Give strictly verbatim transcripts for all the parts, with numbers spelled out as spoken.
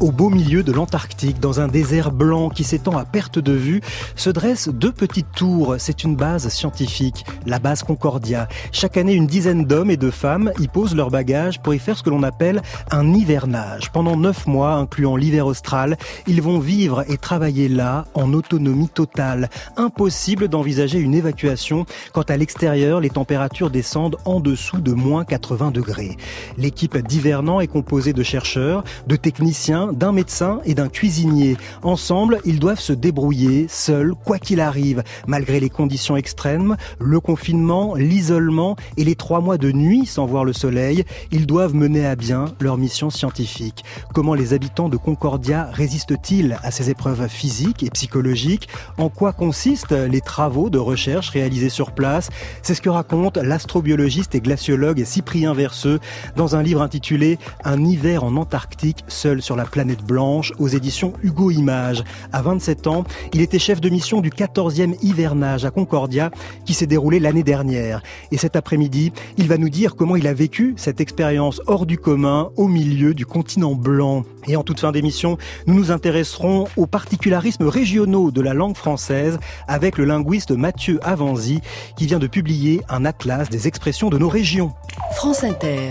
Au beau milieu de l'Antarctique, dans un désert blanc qui s'étend à perte de vue, se dressent deux petites tours. C'est une base scientifique, la base Concordia. Chaque année, une dizaine d'hommes et de femmes y posent leurs bagages pour y faire ce que l'on appelle un hivernage. Pendant neuf mois, incluant l'hiver austral, ils vont vivre et travailler là, en autonomie totale. Impossible d'envisager une évacuation quand à l'extérieur, les températures descendent en dessous de moins quatre-vingts degrés. L'équipe d'hivernants est composée de chercheurs, de techniciens, d'un médecin et d'un cuisinier. Ensemble, ils doivent se débrouiller, seuls, quoi qu'il arrive, malgré les conditions extrêmes, le confinement, l'isolement et les trois mois de nuit sans voir le soleil. Ils doivent mener à bien leur mission scientifique. Comment les habitants de Concordia résistent-ils à ces épreuves physiques et psychologiques? En quoi consistent les travaux de recherche réalisés sur place? C'est ce que raconte l'astrobiologiste et glaciologue Cyprien Verseux dans un livre intitulé « Un hiver en Antarctique, seul sur la planète blanche » aux éditions Hugo Images. À vingt-sept ans, il était chef de mission du quatorzième hivernage à Concordia qui s'est déroulé l'année dernière. Et cet après-midi, il va nous dire comment il a vécu cette expérience hors du commun au milieu du continent blanc. Et en toute fin d'émission, nous nous intéresserons aux particularismes régionaux de la langue française avec le linguiste Mathieu Avanzi qui vient de publier un atlas des expressions de nos régions. France Inter.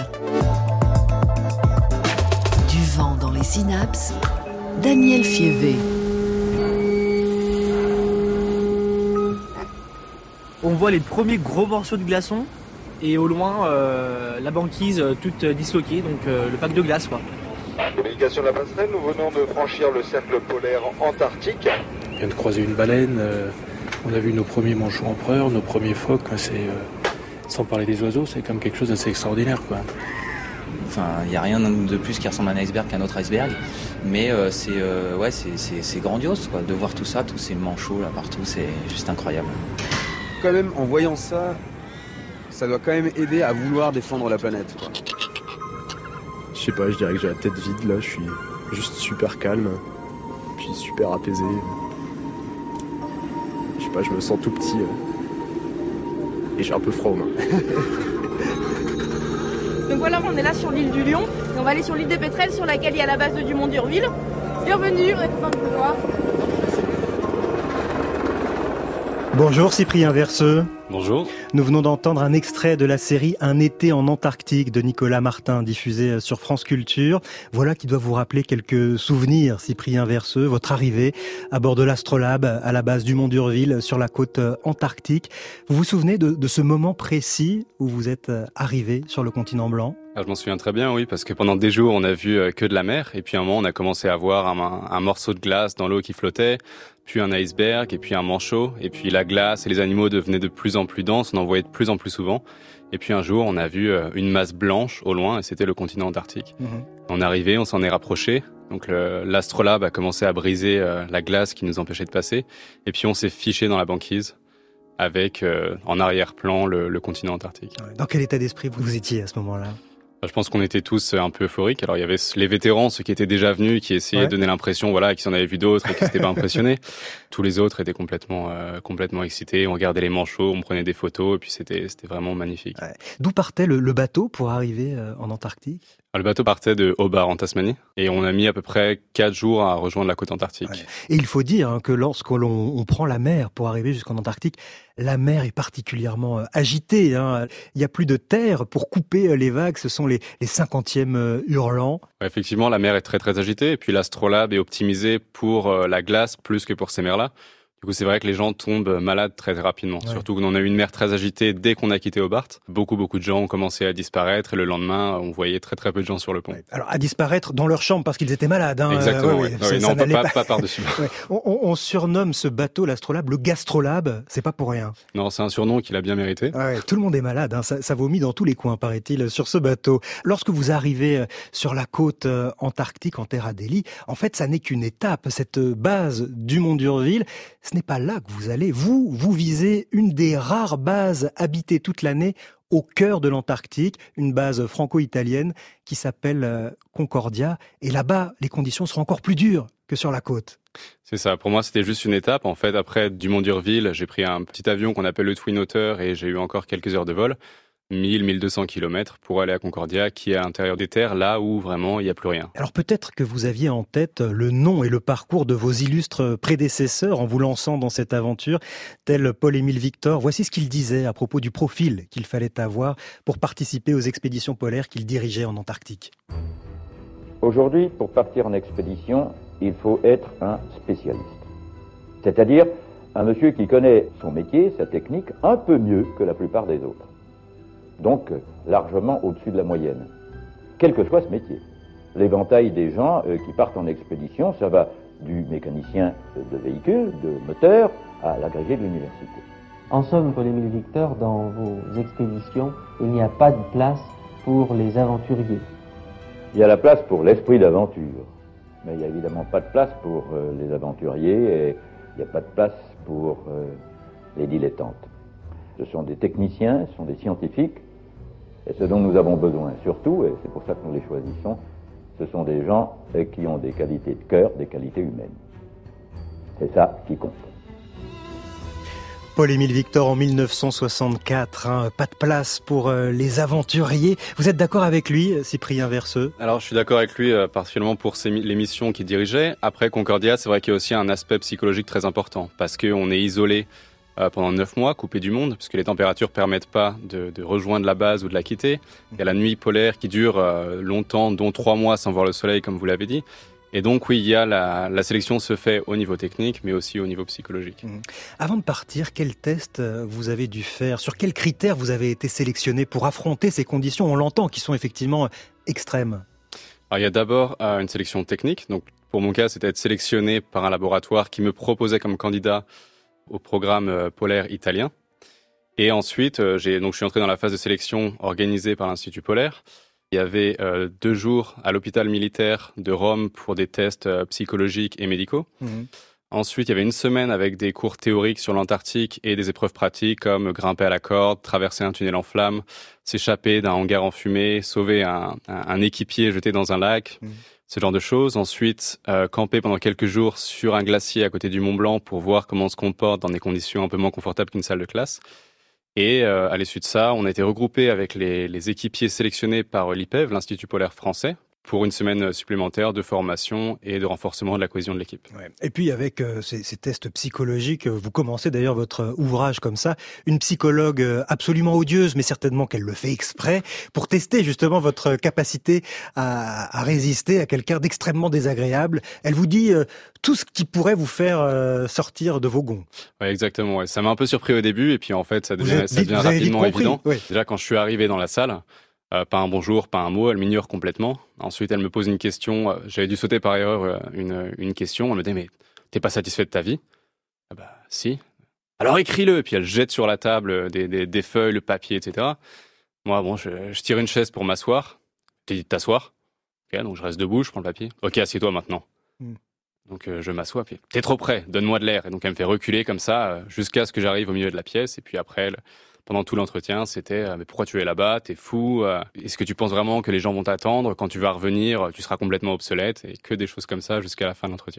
Du vent dans les synapses, Daniel Fievé. On voit les premiers gros morceaux de glaçons et au loin euh, la banquise euh, toute disloquée, donc euh, le pack de glace quoi. Communication de la passerelle, nous venons de franchir le cercle polaire antarctique. On vient de croiser une baleine, euh, on a vu nos premiers manchots empereurs, nos premiers phoques, c'est, euh, sans parler des oiseaux, c'est quand même quelque chose d'assez extraordinaire quoi. Enfin, il n'y a rien de plus qui ressemble à un iceberg qu'un autre iceberg, mais euh, c'est, euh, ouais, c'est, c'est, c'est grandiose quoi, de voir tout ça, tous ces manchots là partout, c'est juste incroyable. Quand même, en voyant ça, ça doit quand même aider à vouloir défendre la planète quoi. Je sais pas, je dirais que j'ai la tête vide là, je suis juste super calme, puis super apaisé. Je sais pas, je me sens tout petit euh, et j'ai un peu froid aux mains. Donc voilà, on est là sur l'île du Lion, et on va aller sur l'île des Pétrels sur laquelle il y a la base de Dumont d'Urville. Bienvenue, on est content de vous voir. Bonjour Cyprien Verseux. Bonjour. Nous venons d'entendre un extrait de la série Un été en Antarctique de Nicolas Martin, diffusée sur France Culture. Voilà qui doit vous rappeler quelques souvenirs, Cyprien Verseux, votre arrivée à bord de l'Astrolabe à la base Dumont d'Urville sur la côte antarctique. Vous vous souvenez de, de ce moment précis où vous êtes arrivé sur le continent blanc ? Ah, je m'en souviens très bien, oui, parce que pendant des jours, on a vu que de la mer, et puis à un moment, on a commencé à voir un, un morceau de glace dans l'eau qui flottait, puis un iceberg, et puis un manchot, et puis la glace et les animaux devenaient de plus en plus denses, on en voyait de plus en plus souvent, et puis un jour, on a vu une masse blanche au loin, et c'était le continent antarctique. Mmh. On est arrivé, on s'en est rapproché, donc le, l'Astrolabe a commencé à briser euh, la glace qui nous empêchait de passer, et puis on s'est fiché dans la banquise, avec euh, en arrière-plan le, le continent antarctique. Dans quel état d'esprit vous étiez à ce moment-là ? Je pense qu'on était tous un peu euphoriques. Alors il y avait les vétérans, ceux qui étaient déjà venus, qui essayaient ouais. de donner l'impression, voilà, qu'ils en avaient vu d'autres et qui s'étaient pas impressionnés. Tous les autres étaient complètement, euh, complètement excités. On regardait les manchots, on prenait des photos, et puis c'était, c'était vraiment magnifique. Ouais. D'où partait le, le bateau pour arriver euh, en Antarctique ? Alors, le bateau partait de Hobart en Tasmanie, et on a mis à peu près quatre jours à rejoindre la côte antarctique. Ouais. Et il faut dire hein, que lorsque l'on on prend la mer pour arriver jusqu'en Antarctique, la mer est particulièrement euh, agitée. Hein. Il y a plus de terre pour couper euh, les vagues. Ce sont les, les cinquantièmes euh, hurlants. Ouais, effectivement, la mer est très très agitée. Et puis l'Astrolabe est optimisé pour euh, la glace plus que pour ces mers-là. Du coup, c'est vrai que les gens tombent malades très, très rapidement. Ouais. Surtout qu'on a eu une mer très agitée dès qu'on a quitté Hobart. Beaucoup, beaucoup de gens ont commencé à disparaître et le lendemain, on voyait très, très peu de gens sur le pont. Ouais. Alors, à disparaître dans leur chambre parce qu'ils étaient malades. Hein. Exactement, euh, ouais, ouais, ouais. Ouais, non, on peut pas, pas, pas par-dessus. Ouais. On, on, on surnomme ce bateau, l'Astrolabe, le Gastrolabe. C'est pas pour rien. Non, c'est un surnom qu'il a bien mérité. Ouais, tout le monde est malade. Hein. Ça, ça vomit dans tous les coins, paraît-il, sur ce bateau. Lorsque vous arrivez sur la côte antarctique, en Terre Adélie, en fait, ça n'est qu'une étape. Cette base Dumont d'Urville, ce n'est pas là que vous allez. Vous, vous visez une des rares bases habitées toute l'année au cœur de l'Antarctique, une base franco-italienne qui s'appelle Concordia. Et là-bas, les conditions seront encore plus dures que sur la côte. C'est ça. Pour moi, c'était juste une étape. En fait, après Dumont d'Urville, j'ai pris un petit avion qu'on appelle le Twin Otter et j'ai eu encore quelques heures de vol. mille à mille deux cents kilomètres pour aller à Concordia, qui est à l'intérieur des terres, là où vraiment il n'y a plus rien. Alors peut-être que vous aviez en tête le nom et le parcours de vos illustres prédécesseurs en vous lançant dans cette aventure, tel Paul-Émile Victor. Voici ce qu'il disait à propos du profil qu'il fallait avoir pour participer aux expéditions polaires qu'il dirigeait en Antarctique. Aujourd'hui, pour partir en expédition, il faut être un spécialiste. C'est-à-dire un monsieur qui connaît son métier, sa technique, un peu mieux que la plupart des autres. Donc largement au-dessus de la moyenne, quel que soit ce métier. L'éventail des gens euh, qui partent en expédition, ça va du mécanicien de véhicule, de moteur, à l'agrégé de l'université. En somme, Paul-Émile Victor, dans vos expéditions, il n'y a pas de place pour les aventuriers. Il y a la place pour l'esprit d'aventure, mais il n'y a évidemment pas de place pour euh, les aventuriers et il n'y a pas de place pour euh, les dilettantes. Ce sont des techniciens, ce sont des scientifiques, et ce dont nous avons besoin surtout, et c'est pour ça que nous les choisissons, ce sont des gens qui ont des qualités de cœur, des qualités humaines. C'est ça qui compte. Paul-Émile Victor en mille neuf cent soixante-quatre, hein, pas de place pour euh, les aventuriers. Vous êtes d'accord avec lui, Cyprien Verseux ? Alors je suis d'accord avec lui, euh, particulièrement pour ses, les missions qu'il dirigeait. Après Concordia, c'est vrai qu'il y a aussi un aspect psychologique très important, parce qu'on est isolé euh, pendant neuf mois, coupé du monde, puisque les températures permettent pas de, de rejoindre la base ou de la quitter. Il y a la nuit polaire qui dure euh, longtemps, dont trois mois sans voir le soleil, comme vous l'avez dit. Et donc oui, il y a la, la sélection se fait au niveau technique, mais aussi au niveau psychologique. Mmh. Avant de partir, quel test vous avez dû faire ? Sur quels critères vous avez été sélectionné pour affronter ces conditions, on l'entend, qui sont effectivement extrêmes ? Alors il y a d'abord euh, une sélection technique. Donc pour mon cas, c'était être sélectionné par un laboratoire qui me proposait comme candidat au programme euh, polaire italien. Et ensuite, euh, j'ai, donc je suis entré dans la phase de sélection organisée par l'Institut polaire. Il y avait euh, deux jours à l'hôpital militaire de Rome pour des tests euh, psychologiques et médicaux. Mmh. Ensuite, il y avait une semaine avec des cours théoriques sur l'Antarctique et des épreuves pratiques comme grimper à la corde, traverser un tunnel en flammes, s'échapper d'un hangar en fumée, sauver un, un, un équipier jeté dans un lac, mmh. ce genre de choses. Ensuite, euh, camper pendant quelques jours sur un glacier à côté du Mont Blanc pour voir comment on se comporte dans des conditions un peu moins confortables qu'une salle de classe. Et euh, à l'issue de ça, on a été regroupés avec les, les équipiers sélectionnés par l'I P E V, l'Institut polaire français, pour une semaine supplémentaire de formation et de renforcement de la cohésion de l'équipe. Ouais. Et puis avec euh, ces, ces tests psychologiques, vous commencez d'ailleurs votre ouvrage comme ça, une psychologue absolument odieuse, mais certainement qu'elle le fait exprès, pour tester justement votre capacité à, à résister à quelqu'un d'extrêmement désagréable. Elle vous dit euh, tout ce qui pourrait vous faire euh, sortir de vos gonds. Oui, exactement. Ouais. Ça m'a un peu surpris au début, et puis en fait, ça devient, ça devient rapidement évident. Oui. Déjà, quand je suis arrivé dans la salle, Euh, pas un bonjour, pas un mot, elle m'ignore complètement. Ensuite, elle me pose une question. Euh, j'avais dû sauter par erreur euh, une, une question. Elle me dit, mais t'es pas satisfait de ta vie ? Ah bah, si. Alors écris-le. Et puis elle jette sur la table des, des, des feuilles, le papier, et cetera. Moi, bon, je, je tire une chaise pour m'asseoir. T'es dit de t'asseoir. Ok, donc je reste debout, je prends le papier. Ok, assieds-toi maintenant. Mm. Donc euh, je m'assois, puis t'es trop près, donne-moi de l'air. Et donc elle me fait reculer comme ça euh, jusqu'à ce que j'arrive au milieu de la pièce. Et puis après, elle, pendant tout l'entretien, c'était euh, mais pourquoi tu es là-bas ? T'es fou ? euh, Est-ce que tu penses vraiment que les gens vont t'attendre ? Quand tu vas revenir, tu seras complètement obsolète. Et que des choses comme ça jusqu'à la fin de l'entretien.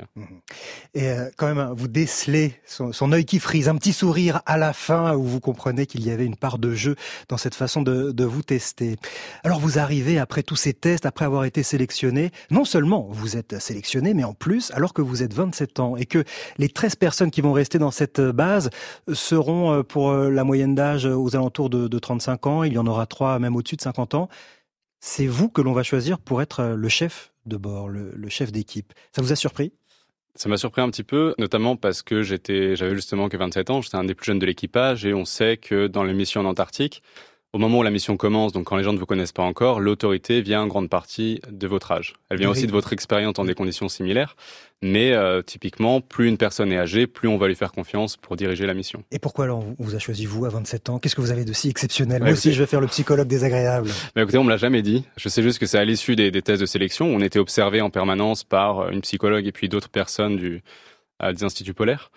Et euh, quand même, vous décelez son, son œil qui frise, un petit sourire à la fin où vous comprenez qu'il y avait une part de jeu dans cette façon de, de vous tester. Alors vous arrivez après tous ces tests, après avoir été sélectionné, non seulement vous êtes sélectionné, mais en plus, alors que vous êtes vingt-sept ans et que les treize personnes qui vont rester dans cette base seront pour la moyenne d'âge aux alentours de, de trente-cinq ans, il y en aura trois même au-dessus de cinquante ans. C'est vous que l'on va choisir pour être le chef de bord, le, le chef d'équipe. Ça vous a surpris ? Ça m'a surpris un petit peu, notamment parce que j'étais, j'avais justement que vingt-sept ans, j'étais un des plus jeunes de l'équipage et on sait que dans les missions en Antarctique, au moment où la mission commence, donc quand les gens ne vous connaissent pas encore, l'autorité vient en grande partie de votre âge. Elle vient oui. aussi de votre expérience dans des conditions similaires. Mais euh, typiquement, plus une personne est âgée, plus on va lui faire confiance pour diriger la mission. Et pourquoi alors on vous a choisi vous à vingt-sept ans ? Qu'est-ce que vous avez de si exceptionnel ? Moi ouais, aussi, je vais faire le psychologue désagréable. Mais écoutez, on me l'a jamais dit. Je sais juste que c'est à l'issue des, des tests de sélection. On était observé en permanence par une psychologue et puis d'autres personnes du, euh, des instituts polaires.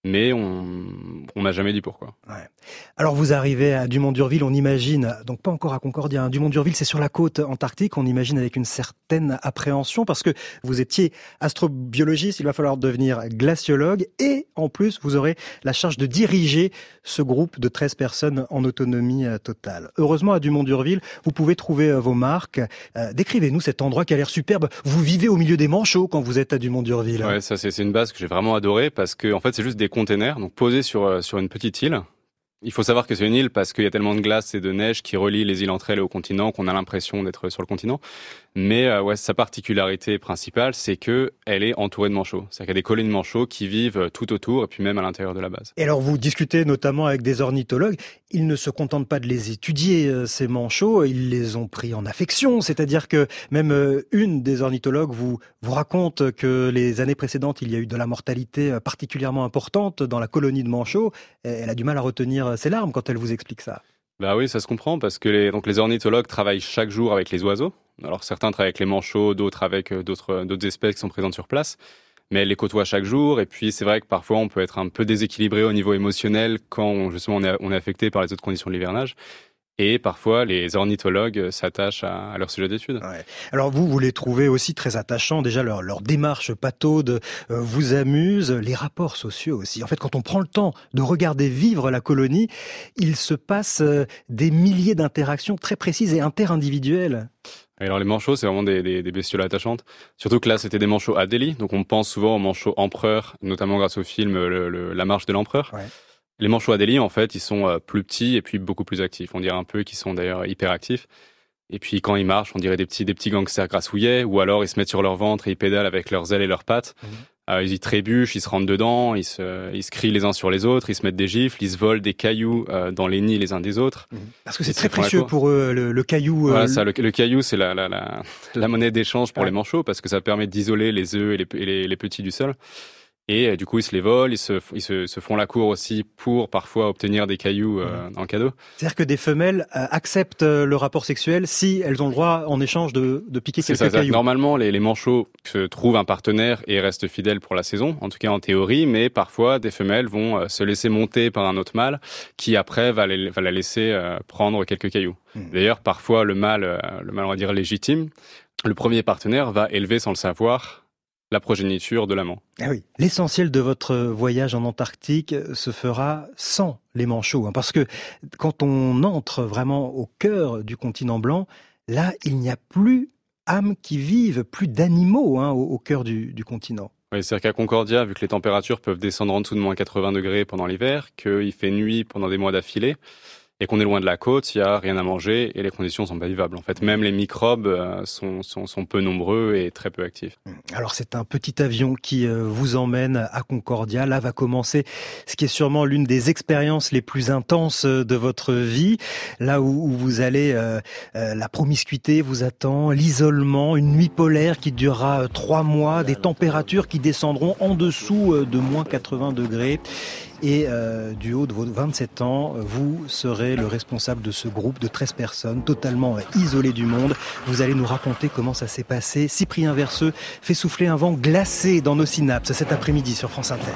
mais on on m'a jamais dit pourquoi. Ouais. Alors vous arrivez à Dumont-d'Urville, on imagine, donc pas encore à Concordia, hein. Dumont-d'Urville c'est sur la côte antarctique, on imagine avec une certaine appréhension parce que vous étiez astrobiologiste, il va falloir devenir glaciologue et en plus vous aurez la charge de diriger ce groupe de treize personnes en autonomie totale. Heureusement à Dumont-d'Urville, vous pouvez trouver vos marques. Euh, décrivez-nous cet endroit qui a l'air superbe. Vous vivez au milieu des manchots quand vous êtes à Dumont-d'Urville. Ouais, ça c'est, c'est une base que j'ai vraiment adorée parce que en fait c'est juste des containers donc posés sur sur une petite île. Il faut savoir que c'est une île parce qu'il y a tellement de glace et de neige qui relient les îles entre elles et au continent qu'on a l'impression d'être sur le continent. Mais euh, ouais, sa particularité principale, c'est que elle est entourée de manchots. C'est-à-dire qu'il y a des colonies de manchots qui vivent tout autour et puis même à l'intérieur de la base. Et alors vous discutez notamment avec des ornithologues. Ils ne se contentent pas de les étudier, ces manchots, ils les ont pris en affection. C'est-à-dire que même une des ornithologues vous, vous raconte que les années précédentes, il y a eu de la mortalité particulièrement importante dans la colonie de manchots. Elle a du mal à retenir ses larmes quand elle vous explique ça. Bah oui, ça se comprend parce que les, donc les ornithologues travaillent chaque jour avec les oiseaux. Alors certains travaillent avec les manchots, d'autres avec d'autres, d'autres espèces qui sont présentes sur place. Mais elles les côtoient chaque jour. Et puis c'est vrai que parfois on peut être un peu déséquilibré au niveau émotionnel quand justement on est, on est affecté par les autres conditions de l'hivernage. Et parfois, les ornithologues s'attachent à, à leur sujet d'étude. Ouais. Alors vous, vous les trouvez aussi très attachants. Déjà, leur, leur démarche pataude euh, vous amuse. Les rapports sociaux aussi. En fait, quand on prend le temps de regarder vivre la colonie, il se passe euh, des milliers d'interactions très précises et interindividuelles. Alors les manchots, c'est vraiment des, des, des bestioles attachantes. Surtout que là, c'était des manchots Adélie. Donc on pense souvent aux manchots empereurs, notamment grâce au film le, le, La Marche de l'Empereur. Ouais. Les manchots Adélie, en fait, ils sont plus petits et puis beaucoup plus actifs. On dirait un peu qu'ils sont d'ailleurs hyper actifs. Et puis quand ils marchent, on dirait des petits, des petits gangsters grassouillets, ou alors ils se mettent sur leur ventre et ils pédalent avec leurs ailes et leurs pattes. Mmh. Euh, ils y trébuchent, ils se rentrent dedans, ils se, ils se crient les uns sur les autres, ils se mettent des gifles, ils se volent des cailloux euh, dans les nids les uns des autres. Mmh. Parce que c'est très précieux pour eux, le, le caillou. Euh... Voilà, ça, le, le caillou, c'est la, la, la, la monnaie d'échange pour ouais. les manchots, parce que ça permet d'isoler les œufs et les, et les, les petits du sol. Et euh, du coup, ils se les volent, ils se, ils se, se font la cour aussi pour parfois obtenir des cailloux euh, mmh. en cadeau. C'est-à-dire que des femelles euh, acceptent euh, le rapport sexuel si elles ont le droit en échange de, de piquer c'est quelques ça, cailloux. Normalement, les, les manchots se trouvent un partenaire et restent fidèles pour la saison, en tout cas en théorie, mais parfois des femelles vont euh, se laisser monter par un autre mâle qui après va, les, va la laisser euh, prendre quelques cailloux. Mmh. D'ailleurs, parfois le mâle, euh, le mâle on va dire légitime, le premier partenaire va élever sans le savoir la progéniture de l'amant. Ah oui. L'essentiel de votre voyage en Antarctique se fera sans les manchots, hein, parce que quand on entre vraiment au cœur du continent blanc, là, il n'y a plus âmes qui vivent, plus d'animaux hein, au, au cœur du, du continent. Oui, c'est-à-dire qu'à Concordia, vu que les températures peuvent descendre en dessous de moins quatre-vingts degrés pendant l'hiver, qu'il fait nuit pendant des mois d'affilée, et qu'on est loin de la côte, il n'y a rien à manger et les conditions sont pas vivables. En fait, même les microbes euh, sont, sont, sont peu nombreux et très peu actifs. Alors c'est un petit avion qui euh, vous emmène à Concordia. Là va commencer ce qui est sûrement l'une des expériences les plus intenses de votre vie. Là où, où vous allez, euh, euh, la promiscuité vous attend, l'isolement, une nuit polaire qui durera trois mois, des températures qui descendront en dessous de moins quatre-vingts degrés. Et euh, du haut de vos vingt-sept ans, vous serez le responsable de ce groupe de treize personnes, totalement isolées du monde. Vous allez nous raconter comment ça s'est passé. Cyprien Verseux fait souffler un vent glacé dans nos synapses cet après-midi sur France Inter.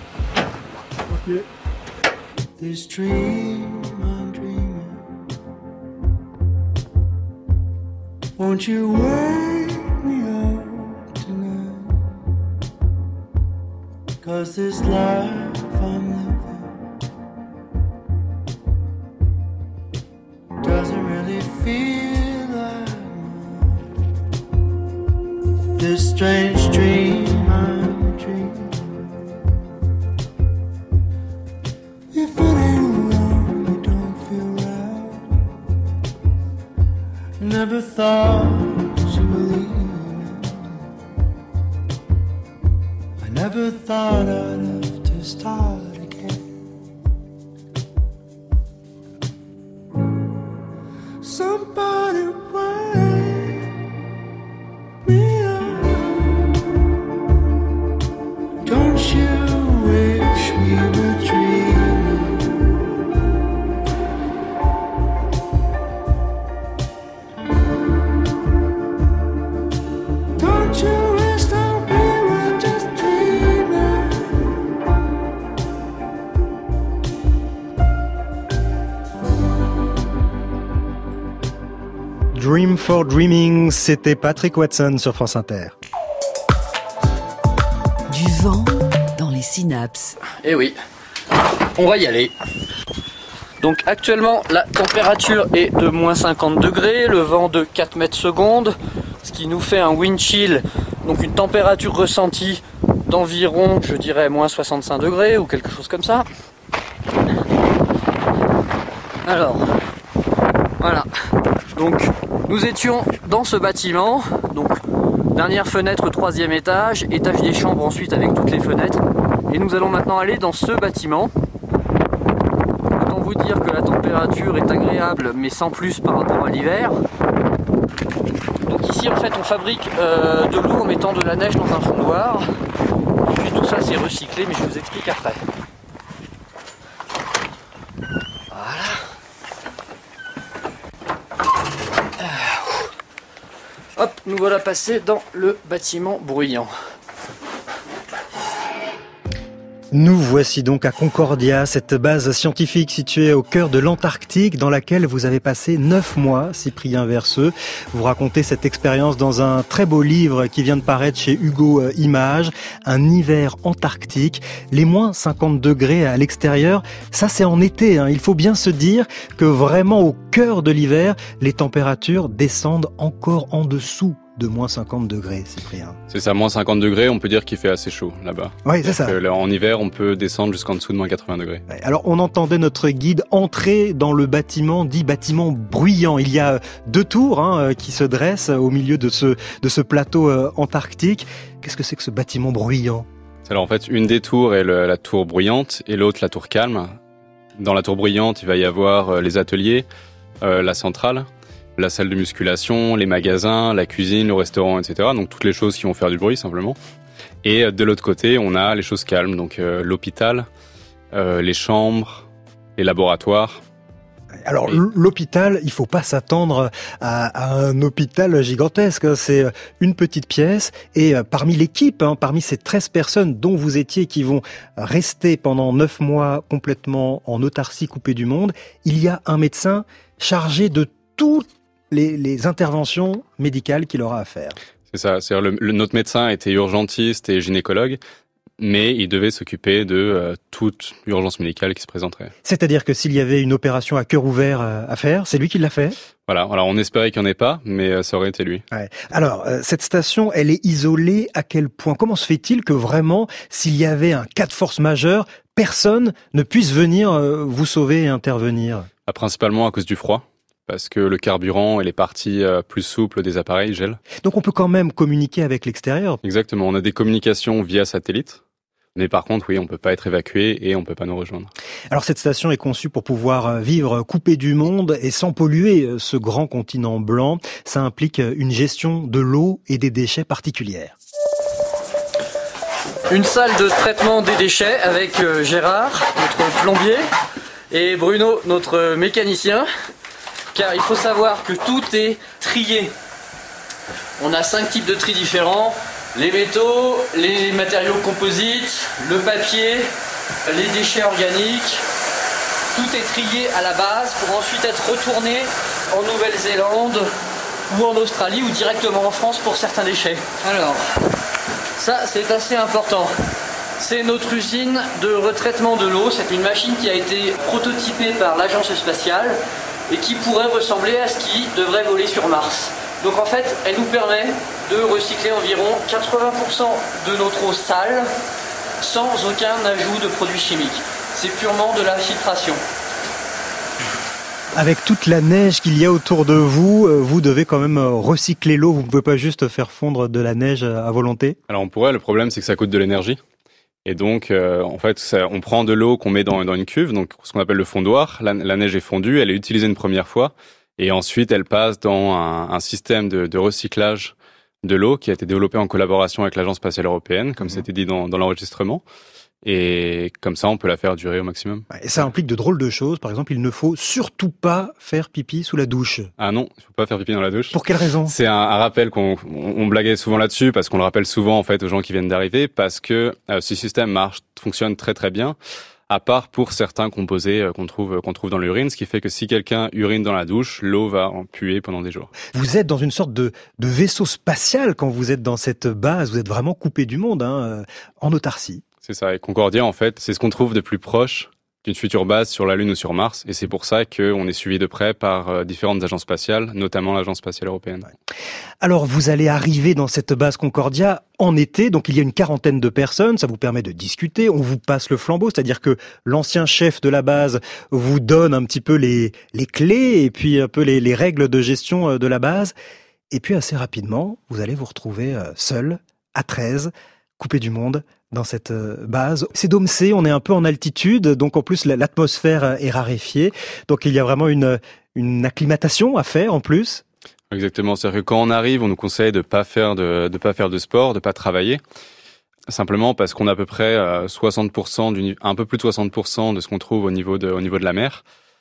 Okay. This dream I'm dreaming. Won't you wake me up tonight? 'Cause this life I'm living doesn't really feel like mine. This strange dream I'm dreaming, if it ain't wrong, it don't feel right. I never thought you were leaving. I never thought I'd have to start again. Somebody wake me up. Don't you wish we were dreaming? Don't you wish that we were just dreaming? Dream for Dreaming, c'était Patrick Watson sur France Inter. Du vent dans les synapses. Eh oui, on va y aller. Donc actuellement, la température est de moins cinquante degrés, le vent de quatre mètres secondes, ce qui nous fait un wind chill, donc une température ressentie d'environ, je dirais, moins soixante-cinq degrés ou quelque chose comme ça. Alors, voilà. Donc, nous étions dans ce bâtiment, donc dernière fenêtre, troisième étage, étage des chambres ensuite avec toutes les fenêtres. Et nous allons maintenant aller dans ce bâtiment. Autant vous dire que la température est agréable, mais sans plus par rapport à l'hiver. Donc ici, en fait, on fabrique euh, de l'eau en mettant de la neige dans un fondoir. Et puis tout ça, c'est recyclé, mais je vous explique après. Hop, nous voilà passés dans le bâtiment bruyant. Nous voici donc à Concordia, cette base scientifique située au cœur de l'Antarctique dans laquelle vous avez passé neuf mois, Cyprien Verseux. Vous racontez cette expérience dans un très beau livre qui vient de paraître chez Hugo Images, Un hiver antarctique. Les moins cinquante degrés à l'extérieur, ça c'est en été, hein. Il faut bien se dire que vraiment au cœur de l'hiver, les températures descendent encore en dessous de moins cinquante degrés, Cyprien. C'est ça, moins cinquante degrés, on peut dire qu'il fait assez chaud là-bas. Oui, c'est ça. Là, en hiver, on peut descendre jusqu'en dessous de moins quatre-vingts degrés. Alors, on entendait notre guide entrer dans le bâtiment, dit bâtiment bruyant. Il y a deux tours hein, qui se dressent au milieu de ce, de ce plateau euh, antarctique. Qu'est-ce que c'est que ce bâtiment bruyant ? Alors, en fait, une des tours est le, la tour bruyante et l'autre la tour calme. Dans la tour bruyante, il va y avoir euh, les ateliers, euh, la centrale, la salle de musculation, les magasins, la cuisine, le restaurant, et cetera. Donc toutes les choses qui vont faire du bruit simplement. Et de l'autre côté, on a les choses calmes, donc euh, l'hôpital, euh, les chambres, les laboratoires. Alors et... l'hôpital, il faut pas s'attendre à, à un hôpital gigantesque. C'est une petite pièce et parmi l'équipe, hein, parmi ces treize personnes dont vous étiez qui vont rester pendant neuf mois complètement en autarcie coupée du monde, il y a un médecin chargé de toutes Les, les interventions médicales qu'il aura à faire. C'est ça, c'est-à-dire le, le, notre médecin était urgentiste et gynécologue, mais il devait s'occuper de euh, toute urgence médicale qui se présenterait. C'est-à-dire que s'il y avait une opération à cœur ouvert euh, à faire, c'est lui qui l'a fait ? Voilà, alors on espérait qu'il n'y en ait pas, mais euh, ça aurait été lui. Ouais. Alors, euh, cette station, elle est isolée à quel point ? Comment se fait-il que vraiment, s'il y avait un cas de force majeure, personne ne puisse venir euh, vous sauver et intervenir ? Ah, principalement à cause du froid. Parce que le carburant et les parties plus souples des appareils gèlent. Donc on peut quand même communiquer avec l'extérieur. Exactement, on a des communications via satellite. Mais par contre, oui, on peut pas être évacué et on peut pas nous rejoindre. Alors cette station est conçue pour pouvoir vivre coupé du monde et sans polluer ce grand continent blanc. Ça implique une gestion de l'eau et des déchets particulière. Une salle de traitement des déchets avec Gérard, notre plombier, et Bruno, notre mécanicien. Car il faut savoir que tout est trié. On a cinq types de tri différents. Les métaux, les matériaux composites, le papier, les déchets organiques. Tout est trié à la base pour ensuite être retourné en Nouvelle-Zélande ou en Australie ou directement en France pour certains déchets. Alors, ça c'est assez important. C'est notre usine de retraitement de l'eau. C'est une machine qui a été prototypée par l'agence spatiale et qui pourrait ressembler à ce qui devrait voler sur Mars. Donc en fait, elle nous permet de recycler environ quatre-vingts pour cent de notre eau sale sans aucun ajout de produits chimiques. C'est purement de la filtration. Avec toute la neige qu'il y a autour de vous, vous devez quand même recycler l'eau. Vous ne pouvez pas juste faire fondre de la neige à volonté ? Alors on pourrait, le problème c'est que ça coûte de l'énergie. Et donc, euh, en fait, ça, on prend de l'eau qu'on met dans, dans une cuve, donc ce qu'on appelle le fondoir. La, la neige est fondue, elle est utilisée une première fois, et ensuite elle passe dans un, un système de, de recyclage de l'eau qui a été développé en collaboration avec l'Agence spatiale européenne, comme mmh. c'était dit dans, dans l'enregistrement. Et comme ça, on peut la faire durer au maximum. Et ça implique de drôles de choses. Par exemple, il ne faut surtout pas faire pipi sous la douche. Ah non, il ne faut pas faire pipi dans la douche. Pour quelle raison ? C'est un, un rappel qu'on on, on blaguait souvent là-dessus, parce qu'on le rappelle souvent en fait aux gens qui viennent d'arriver, parce que euh, ce système marche, fonctionne très très bien à part pour certains composés qu'on trouve qu'on trouve dans l'urine, ce qui fait que si quelqu'un urine dans la douche, l'eau va en puer pendant des jours. Vous êtes dans une sorte de, de vaisseau spatial quand vous êtes dans cette base, vous êtes vraiment coupé du monde, hein, en autarcie. C'est ça, et Concordia, en fait, c'est ce qu'on trouve de plus proche d'une future base sur la Lune ou sur Mars, et c'est pour ça qu'on est suivi de près par euh, différentes agences spatiales, notamment l'Agence spatiale européenne. Alors, vous allez arriver dans cette base Concordia en été, donc il y a une quarantaine de personnes, ça vous permet de discuter, on vous passe le flambeau, c'est-à-dire que l'ancien chef de la base vous donne un petit peu les, les clés, et puis un peu les, les règles de gestion de la base, et puis assez rapidement, vous allez vous retrouver seul, à treize, coupé du monde, dans cette base. C'est Domsée, on est un peu en altitude, donc en plus l'atmosphère est raréfiée, donc il y a vraiment une, une acclimatation à faire en plus. Exactement, c'est-à-dire que quand on arrive, on nous conseille de pas faire de, de pas faire de sport, de pas travailler, simplement parce qu'on a à peu près soixante pour cent, du, un peu plus de soixante pour cent de ce qu'on trouve au niveau de, au niveau de la mer.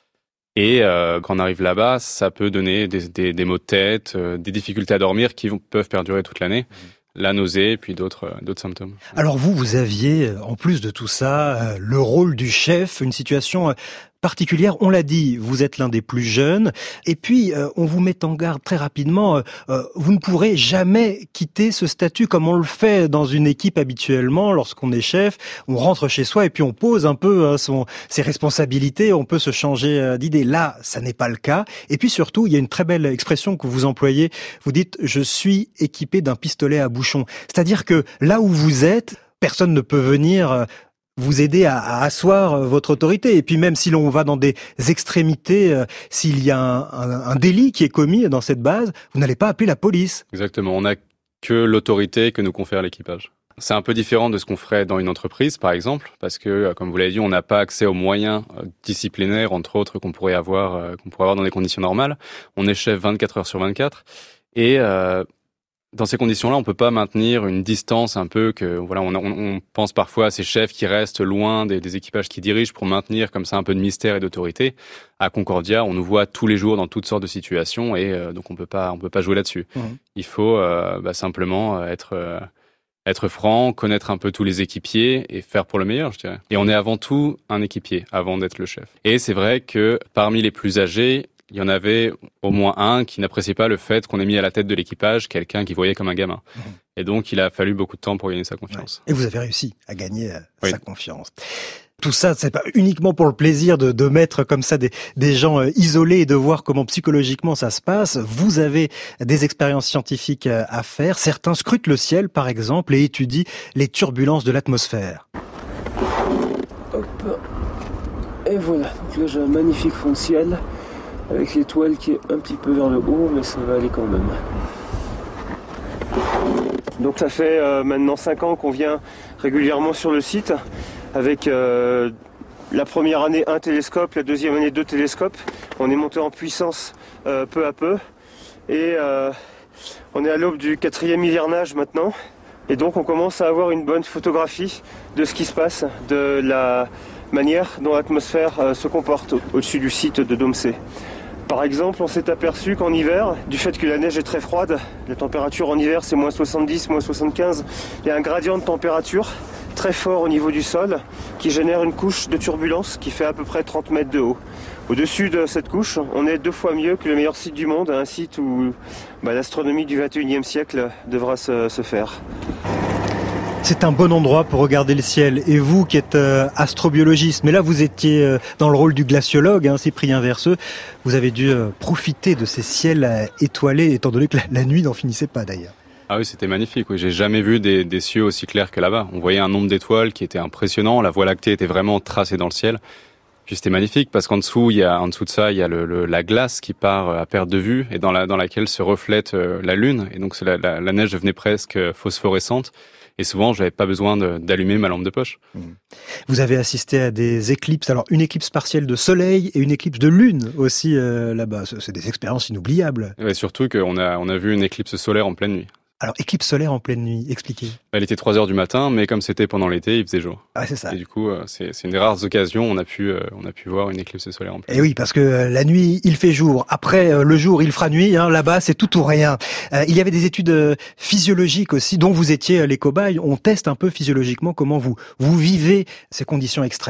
Et euh, quand on arrive là-bas, ça peut donner des, des, des maux de tête, euh, des difficultés à dormir qui vont, peuvent perdurer toute l'année. Mmh. La nausée et puis d'autres d'autres symptômes. Alors vous, vous aviez, en plus de tout ça, le rôle du chef, une situation particulière. On l'a dit, vous êtes l'un des plus jeunes. Et puis, euh, on vous met en garde très rapidement. Euh, vous ne pourrez jamais quitter ce statut comme on le fait dans une équipe habituellement. Lorsqu'on est chef, on rentre chez soi et puis on pose un peu hein, son, ses responsabilités. On peut se changer euh, d'idée. Là, ça n'est pas le cas. Et puis surtout, il y a une très belle expression que vous employez. Vous dites « je suis équipé d'un pistolet à bouchon ». C'est-à-dire que là où vous êtes, personne ne peut venir... Euh, vous aider à, à asseoir votre autorité. Et puis même si l'on va dans des extrémités, euh, s'il y a un, un, un délit qui est commis dans cette base, vous n'allez pas appeler la police. Exactement, on n'a que l'autorité que nous confère l'équipage. C'est un peu différent de ce qu'on ferait dans une entreprise, par exemple, parce que, comme vous l'avez dit, on n'a pas accès aux moyens disciplinaires, entre autres, qu'on pourrait avoir, qu'on pourrait avoir dans des conditions normales. On est chef vingt-quatre heures sur vingt-quatre. Et... Euh, Dans ces conditions-là, on peut pas maintenir une distance un peu que voilà, on, on, on pense parfois à ces chefs qui restent loin des, des équipages qui dirigent pour maintenir comme ça un peu de mystère et d'autorité. À Concordia, on nous voit tous les jours dans toutes sortes de situations et euh, donc on peut pas on peut pas jouer là-dessus. Mmh. Il faut euh, bah, simplement être euh, être franc, connaître un peu tous les équipiers et faire pour le meilleur, je dirais. Et on est avant tout un équipier avant d'être le chef. Et c'est vrai que parmi les plus âgés, il y en avait au moins un qui n'appréciait pas le fait qu'on ait mis à la tête de l'équipage quelqu'un qui voyait comme un gamin. Mmh. Et donc, il a fallu beaucoup de temps pour gagner sa confiance. Ouais. Et vous avez réussi à gagner euh, oui. sa confiance. Tout ça, c'est pas uniquement pour le plaisir de, de mettre comme ça des, des gens euh, isolés et de voir comment psychologiquement ça se passe. Vous avez des expériences scientifiques euh, à faire. Certains scrutent le ciel, par exemple, et étudient les turbulences de l'atmosphère. Hop. Et voilà. Donc là, j'ai un magnifique fond de ciel. Avec l'étoile qui est un petit peu vers le haut, mais ça va aller quand même. Donc ça fait euh, maintenant cinq ans qu'on vient régulièrement sur le site, avec euh, la première année un télescope, la deuxième année deux télescopes. On est monté en puissance euh, peu à peu, et euh, on est à l'aube du quatrième hivernage maintenant. Et donc on commence à avoir une bonne photographie de ce qui se passe, de la manière dont l'atmosphère euh, se comporte au-dessus du site de Domsée. Par exemple, on s'est aperçu qu'en hiver, du fait que la neige est très froide, la température en hiver c'est moins soixante-dix, moins soixante-quinze, il y a un gradient de température très fort au niveau du sol qui génère une couche de turbulence qui fait à peu près trente mètres de haut. Au-dessus de cette couche, on est deux fois mieux que le meilleur site du monde, un site où bah, l'astronomie du vingt et unième siècle devra se, se faire. C'est un bon endroit pour regarder le ciel. Et vous qui êtes euh, astrobiologiste, mais là vous étiez euh, dans le rôle du glaciologue, hein, Cyprien Verseux, vous avez dû euh, profiter de ces ciels euh, étoilés, étant donné que la, la nuit n'en finissait pas d'ailleurs. Ah oui, c'était magnifique. Oui. J'ai jamais vu des, des cieux aussi clairs que là-bas. On voyait un nombre d'étoiles qui était impressionnant. La Voie lactée était vraiment tracée dans le ciel. Puis c'était magnifique parce qu'en dessous, il y a en dessous de ça, il y a le, le, la glace qui part à perte de vue et dans la dans laquelle se reflète euh, la lune. Et donc la, la, la neige devenait presque phosphorescente. Et souvent, j'avais pas besoin de, d'allumer ma lampe de poche. Vous avez assisté à des éclipses, alors une éclipse partielle de soleil et une éclipse de lune aussi euh, là-bas. C'est des expériences inoubliables. Et surtout qu'on a, on a vu une éclipse solaire en pleine nuit. Alors, éclipse solaire en pleine nuit, expliquez. Elle était trois heures du matin, mais comme c'était pendant l'été, il faisait jour. Ah, c'est ça. Et du coup, c'est, c'est une des rares occasions où on a pu, euh, on a pu voir une éclipse solaire en pleine nuit. Et oui, parce que euh, la nuit, il fait jour. Après, euh, le jour, il fera nuit. Hein, là-bas, c'est tout ou rien. Euh, il y avait des études euh, physiologiques aussi, dont vous étiez euh, les cobayes. On teste un peu physiologiquement comment vous, vous vivez ces conditions extrêmes.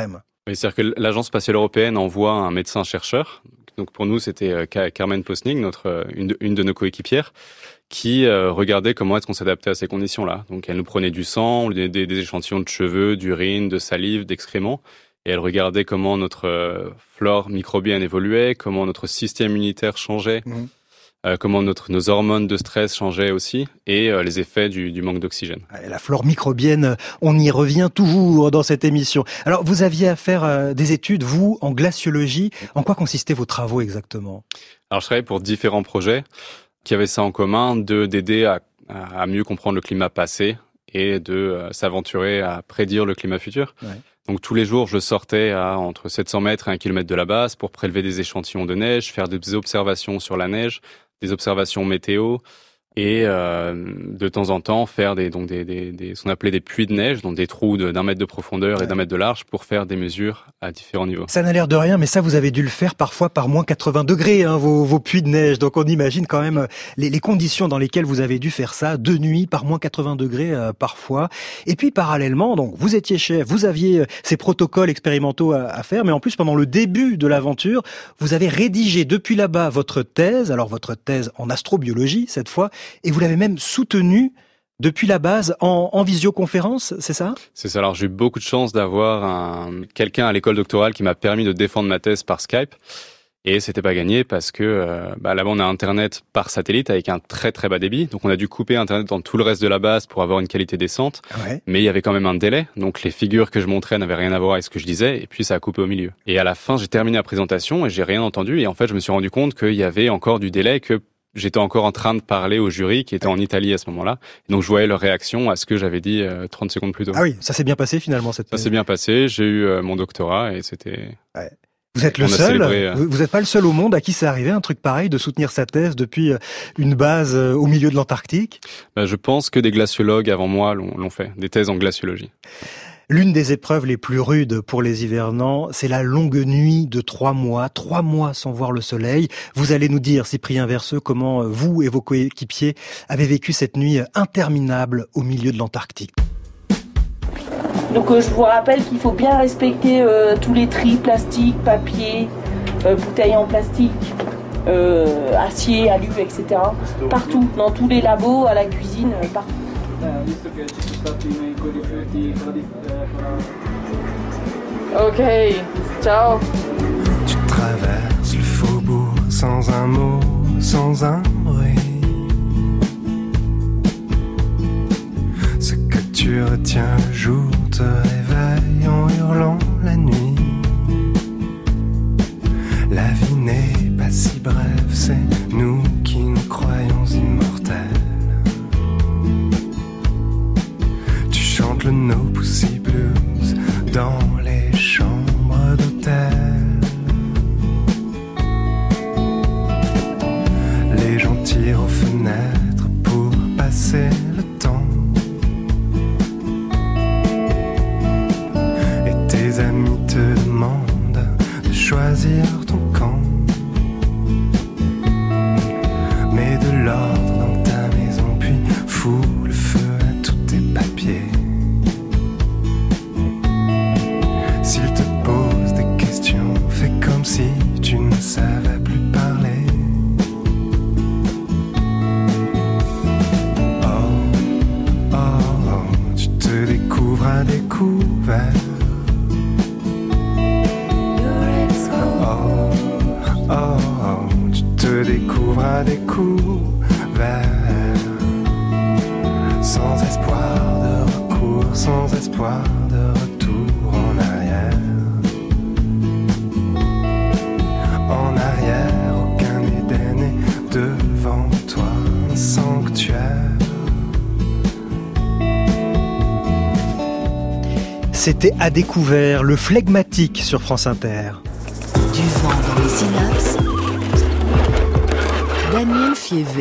Oui, c'est-à-dire que l'Agence spatiale européenne envoie un médecin-chercheur. Donc pour nous, c'était Carmen Posning, notre, une, de, une de nos coéquipières, qui euh, regardait comment est-ce qu'on s'adaptait à ces conditions-là. Donc elle nous prenait du sang, on lui donnait des, des échantillons de cheveux, d'urine, de salive, d'excréments, et elle regardait comment notre euh, flore microbienne évoluait, comment notre système immunitaire changeait, mmh. euh, comment notre, nos hormones de stress changeaient aussi, et euh, les effets du, du manque d'oxygène. La flore microbienne, on y revient toujours dans cette émission. Alors vous aviez à faire euh, des études, vous, en glaciologie. En quoi consistaient vos travaux exactement ? Alors je travaillais pour différents projets qui avaient ça en commun, de d'aider à, à mieux comprendre le climat passé et de euh, s'aventurer à prédire le climat futur. Ouais. Donc tous les jours, je sortais à entre sept cents mètres et un kilomètre de la base pour prélever des échantillons de neige, faire des observations sur la neige, des observations météo et euh, de temps en temps faire des donc des, des, des ce qu'on appelait des puits de neige, donc des trous de, d'un mètre de profondeur ouais. et d'un mètre de large pour faire des mesures à différents niveaux. Ça n'a l'air de rien, mais ça vous avez dû le faire parfois par moins quatre-vingts degrés, hein, vos, vos puits de neige. Donc on imagine quand même les, les conditions dans lesquelles vous avez dû faire ça, de nuit, par moins quatre-vingts degrés euh, parfois. Et puis parallèlement, donc vous étiez chef, vous aviez ces protocoles expérimentaux à, à faire, mais en plus pendant le début de l'aventure, vous avez rédigé depuis là-bas votre thèse, alors votre thèse en astrobiologie cette fois, et vous l'avez même soutenue depuis la base en, en visioconférence, c'est ça ? C'est ça. Alors j'ai eu beaucoup de chance d'avoir un, quelqu'un à l'école doctorale qui m'a permis de défendre ma thèse par Skype. Et c'était pas gagné parce que euh, bah, là-bas on a Internet par satellite avec un très très bas débit. Donc on a dû couper Internet dans tout le reste de la base pour avoir une qualité décente. Ouais. Mais il y avait quand même un délai. Donc les figures que je montrais n'avaient rien à voir avec ce que je disais. Et puis ça a coupé au milieu. Et à la fin j'ai terminé la présentation et j'ai rien entendu. Et en fait je me suis rendu compte qu'il y avait encore du délai, que j'étais encore en train de parler au jury qui était en Italie à ce moment-là. Et donc je voyais leur réaction à ce que j'avais dit euh, trente secondes plus tôt. Ah oui, ça s'est bien passé finalement cette. Ça s'est bien passé. J'ai eu euh, mon doctorat et c'était. Ouais. Vous êtes le seul. Célébré, euh... Vous n'êtes pas le seul au monde à qui c'est arrivé un truc pareil de soutenir sa thèse depuis une base au milieu de l'Antarctique. Bah, je pense que des glaciologues avant moi l'ont, l'ont fait, des thèses en glaciologie. L'une des épreuves les plus rudes pour les hivernants, c'est la longue nuit de trois mois, trois mois sans voir le soleil. Vous allez nous dire, Cyprien Verseux, comment vous et vos coéquipiers avez vécu cette nuit interminable au milieu de l'Antarctique. Donc euh, je vous rappelle qu'il faut bien respecter euh, tous les tris, plastique, papier, euh, bouteilles en plastique, euh, acier, alu, et cetera. Partout, dans tous les labos, à la cuisine, euh, partout. Ok, ciao. Tu traverses le faubourg sans un mot, sans un bruit. Ce que tu retiens le jour te réveille en hurlant la nuit. La vie n'est pas si brève, c'est nous qui nous croyons immortels. Tu chantes le No Pussy Blues dans les chambres d'hôtel. Les gens tirent aux fenêtres pour passer le temps. Et tes amis te demandent de choisir ton camp. Mets de l'ordre dans ta maison, puis fous le feu à tous tes papiers. S'il te pose des questions, fais comme si tu ne savais plus parler. Oh, oh, oh, tu te découvres à découvert. Oh, oh, oh, tu te découvres à découvert. Sans espoir de recours, sans espoir de retour en arrière. En arrière, aucun Éden et devant toi un sanctuaire. C'était À découvert, le flegmatique sur France Inter. Du vent dans les synapses. Daniel Fievé.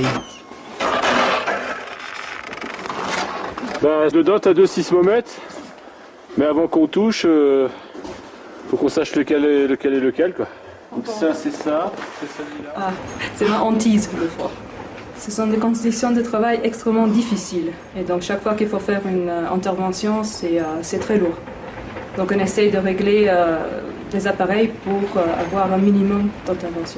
Bah, je le dote à deux sismomètres, mais avant qu'on touche, euh, faut qu'on sache lequel est lequel, est lequel quoi. Donc ça c'est ça, c'est celui-là. Ah, c'est ma hantise le froid. Ce sont des conditions de travail extrêmement difficiles. Et donc chaque fois qu'il faut faire une euh, intervention, c'est, euh, c'est très lourd. Donc on essaye de régler euh, les appareils pour euh, avoir un minimum d'intervention.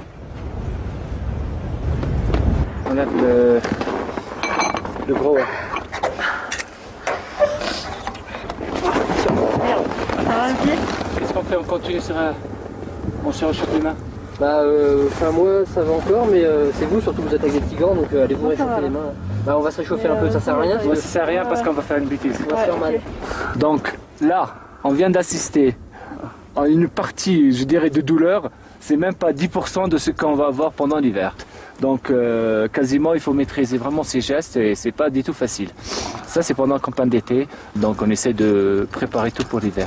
On a le, le gros. Ouais. Qu'est-ce qu'on fait? On continue sur un... On se réchauffe les mains? Bah, euh, enfin moi ça va encore, mais euh, c'est vous, surtout vous êtes avec des petits gants, donc euh, allez vous réchauffer les mains. Bah, on va se réchauffer un peu, ça sert à rien. Ouais, ça sert à rien parce qu'on va faire une bêtise. On va se faire mal. Donc là, on vient d'assister à une partie, je dirais, de douleur. C'est même pas dix pour cent de ce qu'on va avoir pendant l'hiver. Donc euh, quasiment, il faut maîtriser vraiment ces gestes et c'est pas du tout facile. Ça, c'est pendant la campagne d'été, donc on essaie de préparer tout pour l'hiver.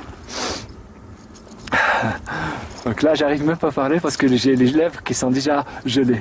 Donc là, j'arrive même pas à parler parce que j'ai les lèvres qui sont déjà gelées.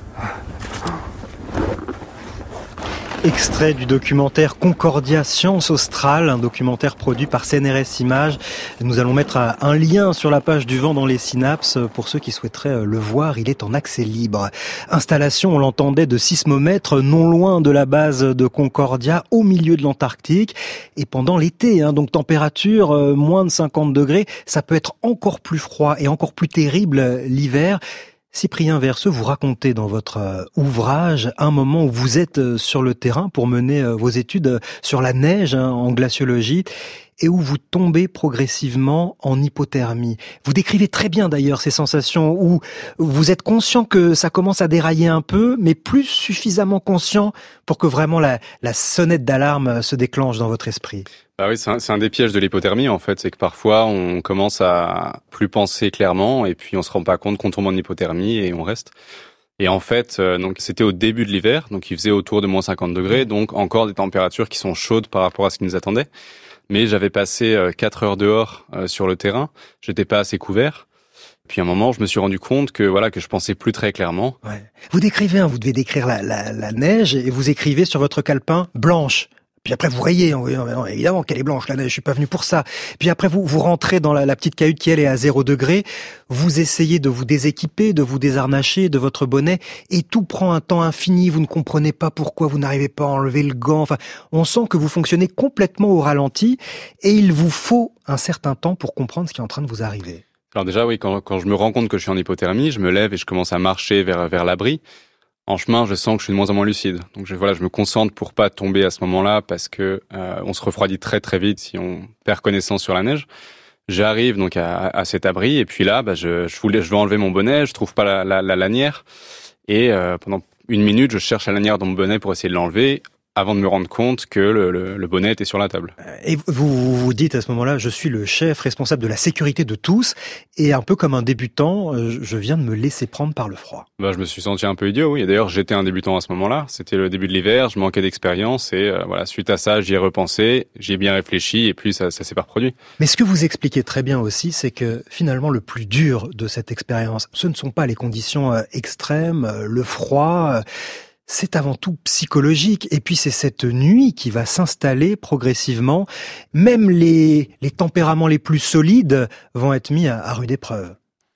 Extrait du documentaire Concordia Science Australe, un documentaire produit par C N R S Images. Nous allons mettre un lien sur la page du Vent dans les synapses pour ceux qui souhaiteraient le voir. Il est en accès libre. Installation, on l'entendait, de sismomètres non loin de la base de Concordia, au milieu de l'Antarctique. Et pendant l'été, hein, donc température euh, moins de cinquante degrés, ça peut être encore plus froid et encore plus terrible l'hiver. Cyprien Verseux, vous racontez dans votre euh, ouvrage un moment où vous êtes euh, sur le terrain pour mener euh, vos études euh, sur la neige hein, en glaciologie et où vous tombez progressivement en hypothermie. Vous décrivez très bien d'ailleurs ces sensations où vous êtes conscient que ça commence à dérailler un peu, mais plus suffisamment conscient pour que vraiment la, la sonnette d'alarme se déclenche dans votre esprit. Bah oui, c'est un, c'est un des pièges de l'hypothermie en fait, c'est que parfois on commence à plus penser clairement et puis on se rend pas compte qu'on tombe en hypothermie et on reste. Et en fait, euh, donc c'était au début de l'hiver, donc il faisait autour de moins cinquante degrés, donc encore des températures qui sont chaudes par rapport à ce qui nous attendait. Mais j'avais passé euh, quatre heures dehors euh, sur le terrain, j'étais pas assez couvert. Puis à un moment, je me suis rendu compte que voilà que je pensais plus très clairement. Ouais. Vous décrivez, hein, vous devez décrire la, la, la neige et vous écrivez sur votre calepin blanche. Puis après, vous rayez, en disant, non, évidemment qu'elle est blanche, la neige, je suis pas venu pour ça. Puis après, vous vous rentrez dans la, la petite cahute qui, elle, est à zéro degré. Vous essayez de vous déséquiper, de vous désharnacher de votre bonnet, et tout prend un temps infini. Vous ne comprenez pas pourquoi vous n'arrivez pas à enlever le gant. Enfin, on sent que vous fonctionnez complètement au ralenti, et il vous faut un certain temps pour comprendre ce qui est en train de vous arriver. Alors déjà, oui, quand, quand je me rends compte que je suis en hypothermie, je me lève et je commence à marcher vers, vers l'abri. En chemin, je sens que je suis de moins en moins lucide. Donc je, voilà, je me concentre pour pas tomber à ce moment-là parce que euh, on se refroidit très très vite si on perd connaissance sur la neige. J'arrive donc à, à cet abri et puis là, bah, je, je voulais, je veux enlever mon bonnet, je trouve pas la, la, la lanière et euh, pendant une minute, je cherche la lanière dans mon bonnet pour essayer de l'enlever, avant de me rendre compte que le, le, le bonnet était sur la table. Et vous vous dites à ce moment-là, je suis le chef responsable de la sécurité de tous, et un peu comme un débutant, je viens de me laisser prendre par le froid. Bah, je me suis senti un peu idiot, oui. Et d'ailleurs, j'étais un débutant à ce moment-là. C'était le début de l'hiver, je manquais d'expérience, et euh, voilà, suite à ça, j'y ai repensé, j'y ai bien réfléchi, et puis ça, ça s'est pas reproduit. Mais ce que vous expliquez très bien aussi, c'est que finalement, le plus dur de cette expérience, ce ne sont pas les conditions euh, extrêmes, euh, le froid. Euh, C'est avant tout psychologique, et puis c'est cette nuit qui va s'installer progressivement. Même les, les tempéraments les plus solides vont être mis à, à rude épreuve.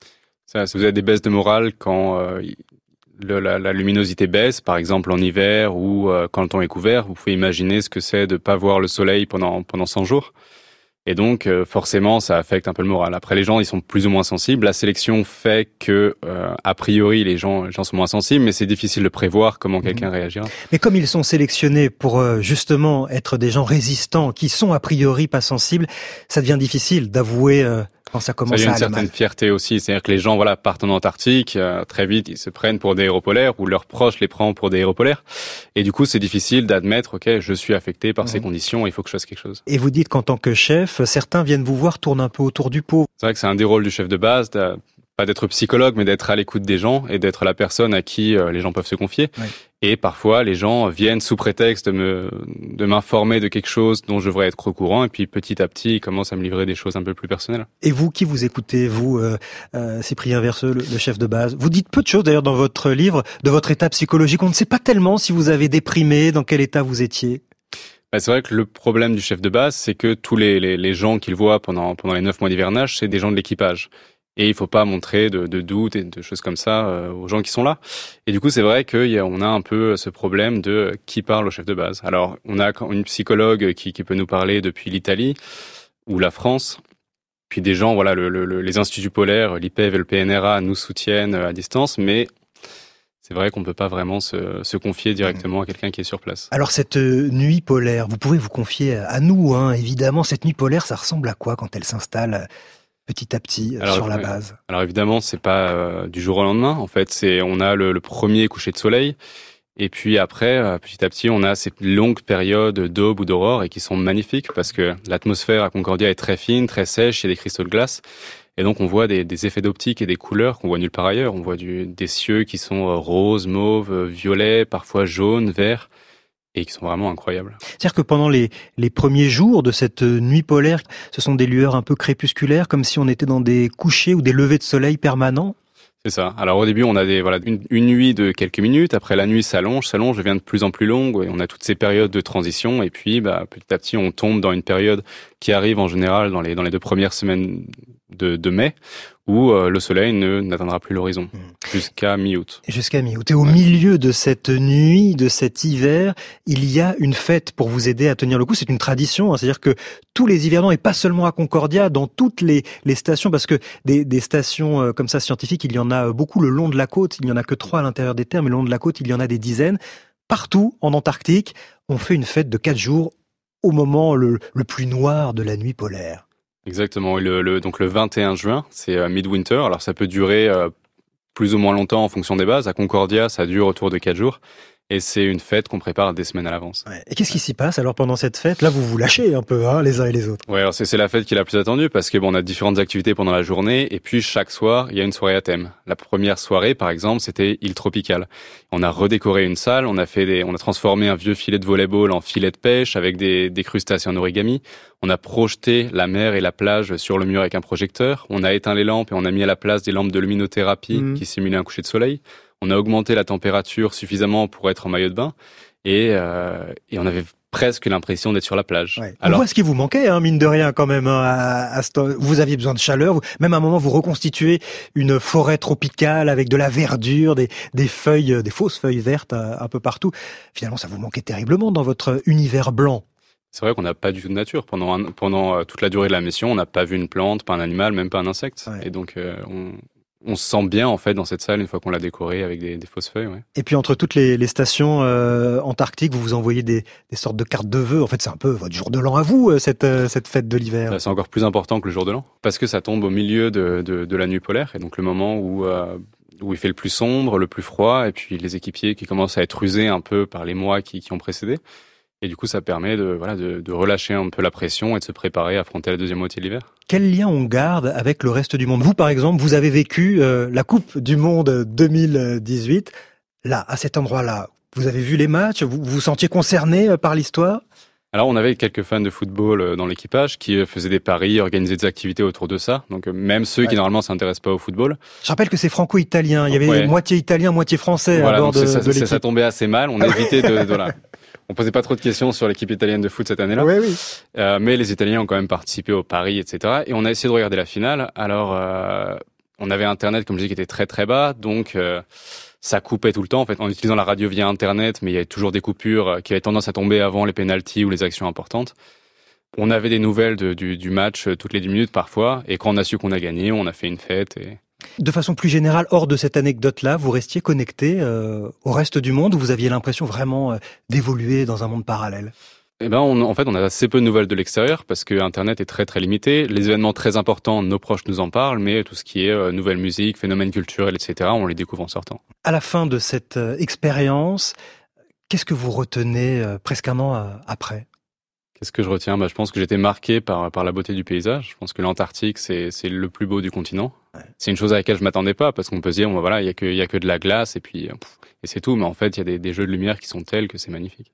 Ça, vous avez des baisses de morale quand euh, le, la, la luminosité baisse, par exemple en hiver ou euh, quand le temps est couvert. Vous pouvez imaginer ce que c'est de pas voir le soleil pendant pendant cent jours. Et donc, euh, forcément, ça affecte un peu le moral. Après, les gens, ils sont plus ou moins sensibles. La sélection fait que, euh, a priori, les gens, les gens sont moins sensibles, mais c'est difficile de prévoir comment mmh. quelqu'un réagira. Mais comme ils sont sélectionnés pour euh, justement être des gens résistants, qui sont a priori pas sensibles, ça devient difficile d'avouer euh, quand ça commence ça, à aller mal. Il y a une certaine fierté aussi, c'est-à-dire que les gens, voilà, partent en Antarctique, euh, très vite, ils se prennent pour des héros polaires, ou leurs proches les prennent pour des héros polaires. Et du coup, c'est difficile d'admettre, ok, je suis affecté par mmh. ces conditions, il faut que je fasse quelque chose. Et vous dites qu'en tant que chef, certains viennent vous voir, tournent un peu autour du pot. C'est vrai que c'est un des rôles du chef de base, de, pas d'être psychologue, mais d'être à l'écoute des gens et d'être la personne à qui euh, les gens peuvent se confier. Oui. Et parfois, les gens viennent sous prétexte de me, de m'informer de quelque chose dont je devrais être au courant, et puis petit à petit, ils commencent à me livrer des choses un peu plus personnelles. Et vous, qui vous écoutez, vous, euh, euh, Cyprien Verseux, le, le chef de base, vous dites peu de choses d'ailleurs dans votre livre de votre état psychologique. On ne sait pas tellement si vous avez déprimé, dans quel état vous étiez. Bah, c'est vrai que le problème du chef de base, c'est que tous les, les, les gens qu'il voit pendant, pendant les neuf mois d'hivernage, c'est des gens de l'équipage. Et il faut pas montrer de, de doutes et de choses comme ça euh, aux gens qui sont là. Et du coup, c'est vrai qu'on a un peu ce problème de qui parle au chef de base. Alors, on a une psychologue qui, qui peut nous parler depuis l'Italie. ou la France. Puis des gens, voilà, le, le, les instituts polaires, l'I P E V et le P N R A nous soutiennent à distance, mais c'est vrai qu'on ne peut pas vraiment se, se confier directement à quelqu'un qui est sur place. Alors cette nuit polaire, vous pouvez vous confier à nous, hein, évidemment. Cette nuit polaire, ça ressemble à quoi quand elle s'installe petit à petit alors, sur la ouais. base? Alors évidemment, c'est pas euh, du jour au lendemain. En fait, c'est on a le, le premier coucher de soleil. Et puis après, euh, petit à petit, on a ces longues périodes d'aube ou d'aurore et qui sont magnifiques parce que l'atmosphère à Concordia est très fine, très sèche, il y a des cristaux de glace. Et donc on voit des, des effets d'optique et des couleurs qu'on voit nulle part ailleurs. On voit du, des cieux qui sont euh, roses, mauves, violets, parfois jaunes, verts, et qui sont vraiment incroyables. C'est-à-dire que pendant les, les premiers jours de cette nuit polaire, ce sont des lueurs un peu crépusculaires, comme si on était dans des couchers ou des levées de soleil permanents? C'est ça. Alors au début, on a des voilà une, une nuit de quelques minutes. Après, la nuit s'allonge, s'allonge, devient de plus en plus longue. Et on a toutes ces périodes de transition. Et puis, bah, petit à petit, on tombe dans une période qui arrive en général dans les dans les deux premières semaines de, de mai, où euh, le soleil ne n'atteindra plus l'horizon mmh. jusqu'à mi-août. Jusqu'à mi-août. Et au ouais. milieu de cette nuit, de cet hiver, il y a une fête pour vous aider à tenir le coup. C'est une tradition, hein. C'est-à-dire que tous les hivernants, et pas seulement à Concordia, dans toutes les, les stations, parce que des, des stations euh, comme ça scientifiques, il y en a beaucoup le long de la côte. Il n'y en a que trois à l'intérieur des terres, mais le long de la côte, il y en a des dizaines. Partout, en Antarctique, on fait une fête de quatre jours au moment le, le plus noir de la nuit polaire. Exactement. Le, le, donc le vingt et un juin, c'est euh, midwinter. Alors ça peut durer euh, plus ou moins longtemps en fonction des bases. À Concordia, ça dure autour de quatre jours. Et c'est une fête qu'on prépare des semaines à l'avance. Ouais. Et qu'est-ce qui s'y passe alors pendant cette fête? Là, vous vous lâchez un peu, hein, les uns et les autres. Ouais, alors c'est, c'est la fête qui est la plus attendue parce que bon, on a différentes activités pendant la journée et puis chaque soir, il y a une soirée à thème. La première soirée, par exemple, c'était île tropicale. On a redécoré une salle, on a fait des, on a transformé un vieux filet de volleyball en filet de pêche avec des, des crustacés en origami. On a projeté la mer et la plage sur le mur avec un projecteur. On a éteint les lampes et on a mis à la place des lampes de luminothérapie mmh. qui simulaient un coucher de soleil. On a augmenté la température suffisamment pour être en maillot de bain et, euh, et on avait presque l'impression d'être sur la plage. Ouais. Alors, on voit ce qui vous manquait, hein, mine de rien quand même. Hein, à, à ce temps, vous aviez besoin de chaleur. Vous, même à un moment, vous reconstituez une forêt tropicale avec de la verdure, des, des feuilles, des fausses feuilles vertes un, un peu partout. Finalement, ça vous manquait terriblement dans votre univers blanc. C'est vrai qu'on n'a pas du tout de nature. Pendant, un, pendant toute la durée de la mission, on n'a pas vu une plante, pas un animal, même pas un insecte. Ouais. Et donc, euh, on... On se sent bien en fait dans cette salle une fois qu'on l'a décorée avec des, des fausses feuilles. Ouais. Et puis entre toutes les, les stations euh, antarctiques, vous vous envoyez des, des sortes de cartes de vœux. En fait, c'est un peu votre jour de l'an à vous, cette, cette fête de l'hiver. Bah, c'est encore plus important que le jour de l'an parce que ça tombe au milieu de, de, de la nuit polaire et donc le moment où, euh, où il fait le plus sombre, le plus froid et puis les équipiers qui commencent à être usés un peu par les mois qui, qui ont précédé. Et du coup, ça permet de, voilà, de, de relâcher un peu la pression et de se préparer à affronter la deuxième moitié de l'hiver. Quel lien on garde avec le reste du monde? Vous, par exemple, vous avez vécu euh, la Coupe du Monde deux mille dix-huit. Là, à cet endroit-là, vous avez vu les matchs? Vous vous sentiez concerné euh, par l'histoire? Alors, on avait quelques fans de football dans l'équipage qui faisaient des paris, organisaient des activités autour de ça. Donc, même ceux ouais. qui, normalement, s'intéressent pas au football. Je rappelle que c'est franco-italien. Il y avait ouais. moitié italien, moitié français voilà, à bord donc de, ça, de l'équipe. Ça, ça tombait assez mal. On a évité de... de voilà. On posait pas trop de questions sur l'équipe italienne de foot cette année-là. Oui, oui. Euh, mais les Italiens ont quand même participé au pari, et cetera. Et on a essayé de regarder la finale. Alors, euh, on avait Internet, comme je dis, qui était très très bas. Donc, euh, ça coupait tout le temps, en fait, en utilisant la radio via Internet. Mais il y avait toujours des coupures qui avaient tendance à tomber avant les pénaltys ou les actions importantes. On avait des nouvelles de, du, du match toutes les dix minutes parfois. Et quand on a su qu'on a gagné, on a fait une fête et... De façon plus générale, hors de cette anecdote-là, vous restiez connecté euh, au reste du monde ou vous aviez l'impression vraiment euh, d'évoluer dans un monde parallèle? Eh ben, on, en fait, on a assez peu de nouvelles de l'extérieur parce que Internet est très très limité. Les événements très importants, nos proches nous en parlent, mais tout ce qui est euh, nouvelle musique, phénomènes culturels, et cetera, on les découvre en sortant. À la fin de cette euh, expérience, qu'est-ce que vous retenez euh, presque un an euh, après? Qu'est-ce que je retiens? Bah, je pense que j'étais marqué par par la beauté du paysage. Je pense que l'Antarctique, c'est c'est le plus beau du continent. Ouais. C'est une chose à laquelle je m'attendais pas parce qu'on peut se dire, bon, voilà, il y a que il y a que de la glace et puis pff, et c'est tout. Mais en fait, il y a des, des jeux de lumière qui sont tels que c'est magnifique.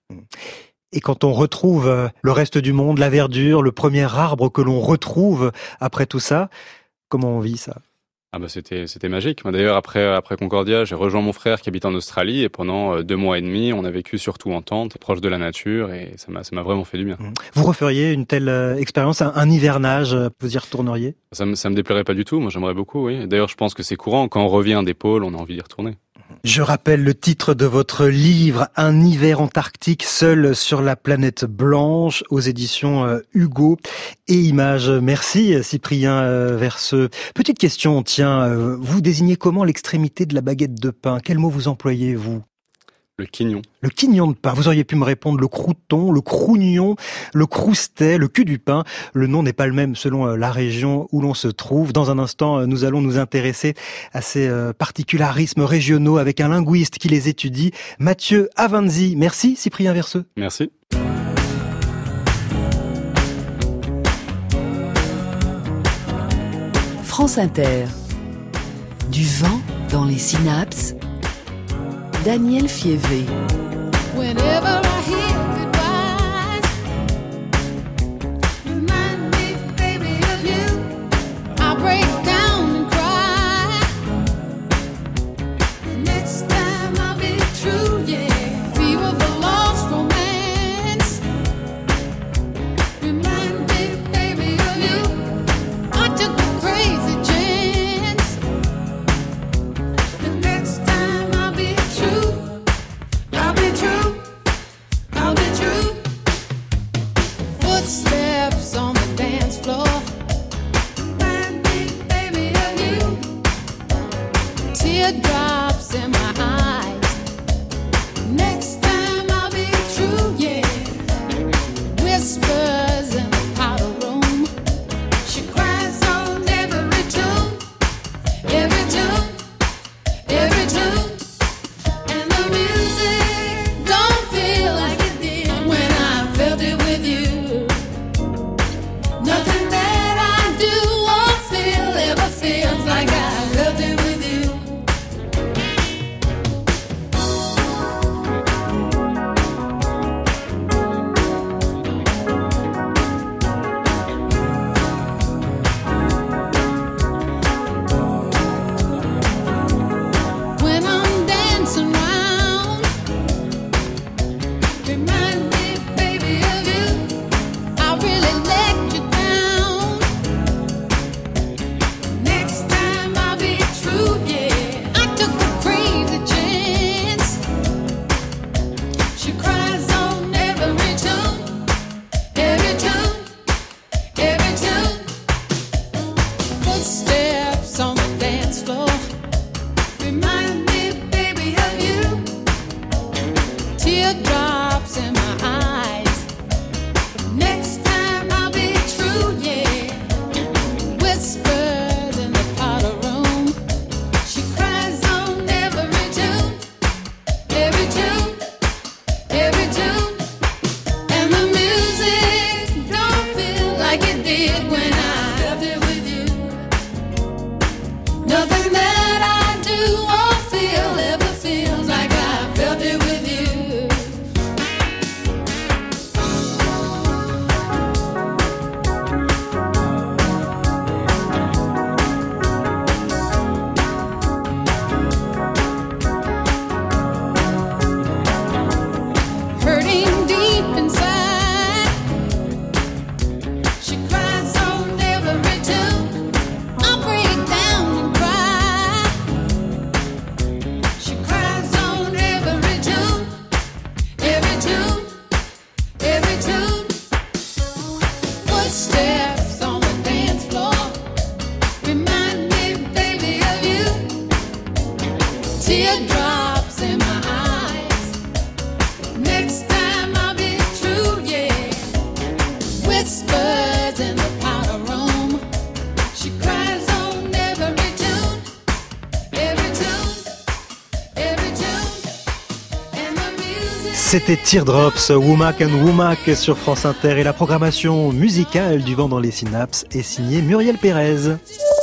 Et quand on retrouve le reste du monde, la verdure, le premier arbre que l'on retrouve après tout ça, comment on vit ça? Ah bah c'était c'était magique. D'ailleurs après après Concordia, j'ai rejoint mon frère qui habite en Australie et pendant deux mois et demi, on a vécu surtout en tente, proche de la nature et ça m'a ça m'a vraiment fait du bien. Vous referiez une telle expérience, un, un hivernage, vous y retourneriez? Ça me ça me déplairait pas du tout. Moi j'aimerais beaucoup. Oui. D'ailleurs je pense que c'est courant quand on revient des pôles, on a envie d'y retourner. Je rappelle le titre de votre livre, Un hiver antarctique seul sur la planète blanche, aux éditions Hugo et Images. Merci Cyprien Verseux. Petite question, tiens, vous désignez comment l'extrémité de la baguette de pain? Quel mot vous employez, vous? Le quignon. Le quignon de pain. Vous auriez pu me répondre le crouton, le crougnon, le croustet, le cul du pain. Le nom n'est pas le même selon la région où l'on se trouve. Dans un instant, nous allons nous intéresser à ces particularismes régionaux avec un linguiste qui les étudie, Mathieu Avanzi. Merci Cyprien Verseux. Merci. France Inter. Du vent dans les synapses. Daniel Fievé. Whenever I hear goodbyes, remind me, baby, of you. I break down and cry. Next time I'll be true, yeah. Fever for lost romance. Remind me, baby, of you. I took a crazy chance. The next time I'll be true. I'll be true, I'll be true. Footsteps on the dance floor. Remind me, baby, of you. Teardrops in my eyes. Next time I'll be true, yeah. Whispers in the powder room. She cries on every tune, every tune, every tune. And the music don't feel like it did when I felt it with you. Nothing that I do or feel ever feels like I felt it with you. When I'm dancing round, remind me, baby, of you. I really let you down. Next time I'll be true, yeah. I took a crazy chance. She cries on every tune, every tune, every tune. Footsteps on the dance floor. Remind me, baby, of you. Teardrops in my eyes. Next time I'll be true, yeah. Whispers in the powder room. She cries on every tune, every tune, every tune. And the music don't feel like it did when I felt it with you. Nothing that I do or feel ever feels like I felt it with you. Hurting deep inside. She cries on every tune. I break down and cry. She cries on every tune, every tune, every tune. Footsteps on the dance floor. Remind me, baby, of you. Teardrops in my eyes. Next time I'll be true, yeah. Whispers in the powder room. She cries on every tune, every tune, every tune. And the music. C'était Teardrops, Womack and Womack sur France Inter et la programmation musicale du vent dans les synapses est signée Muriel Pérez. Alors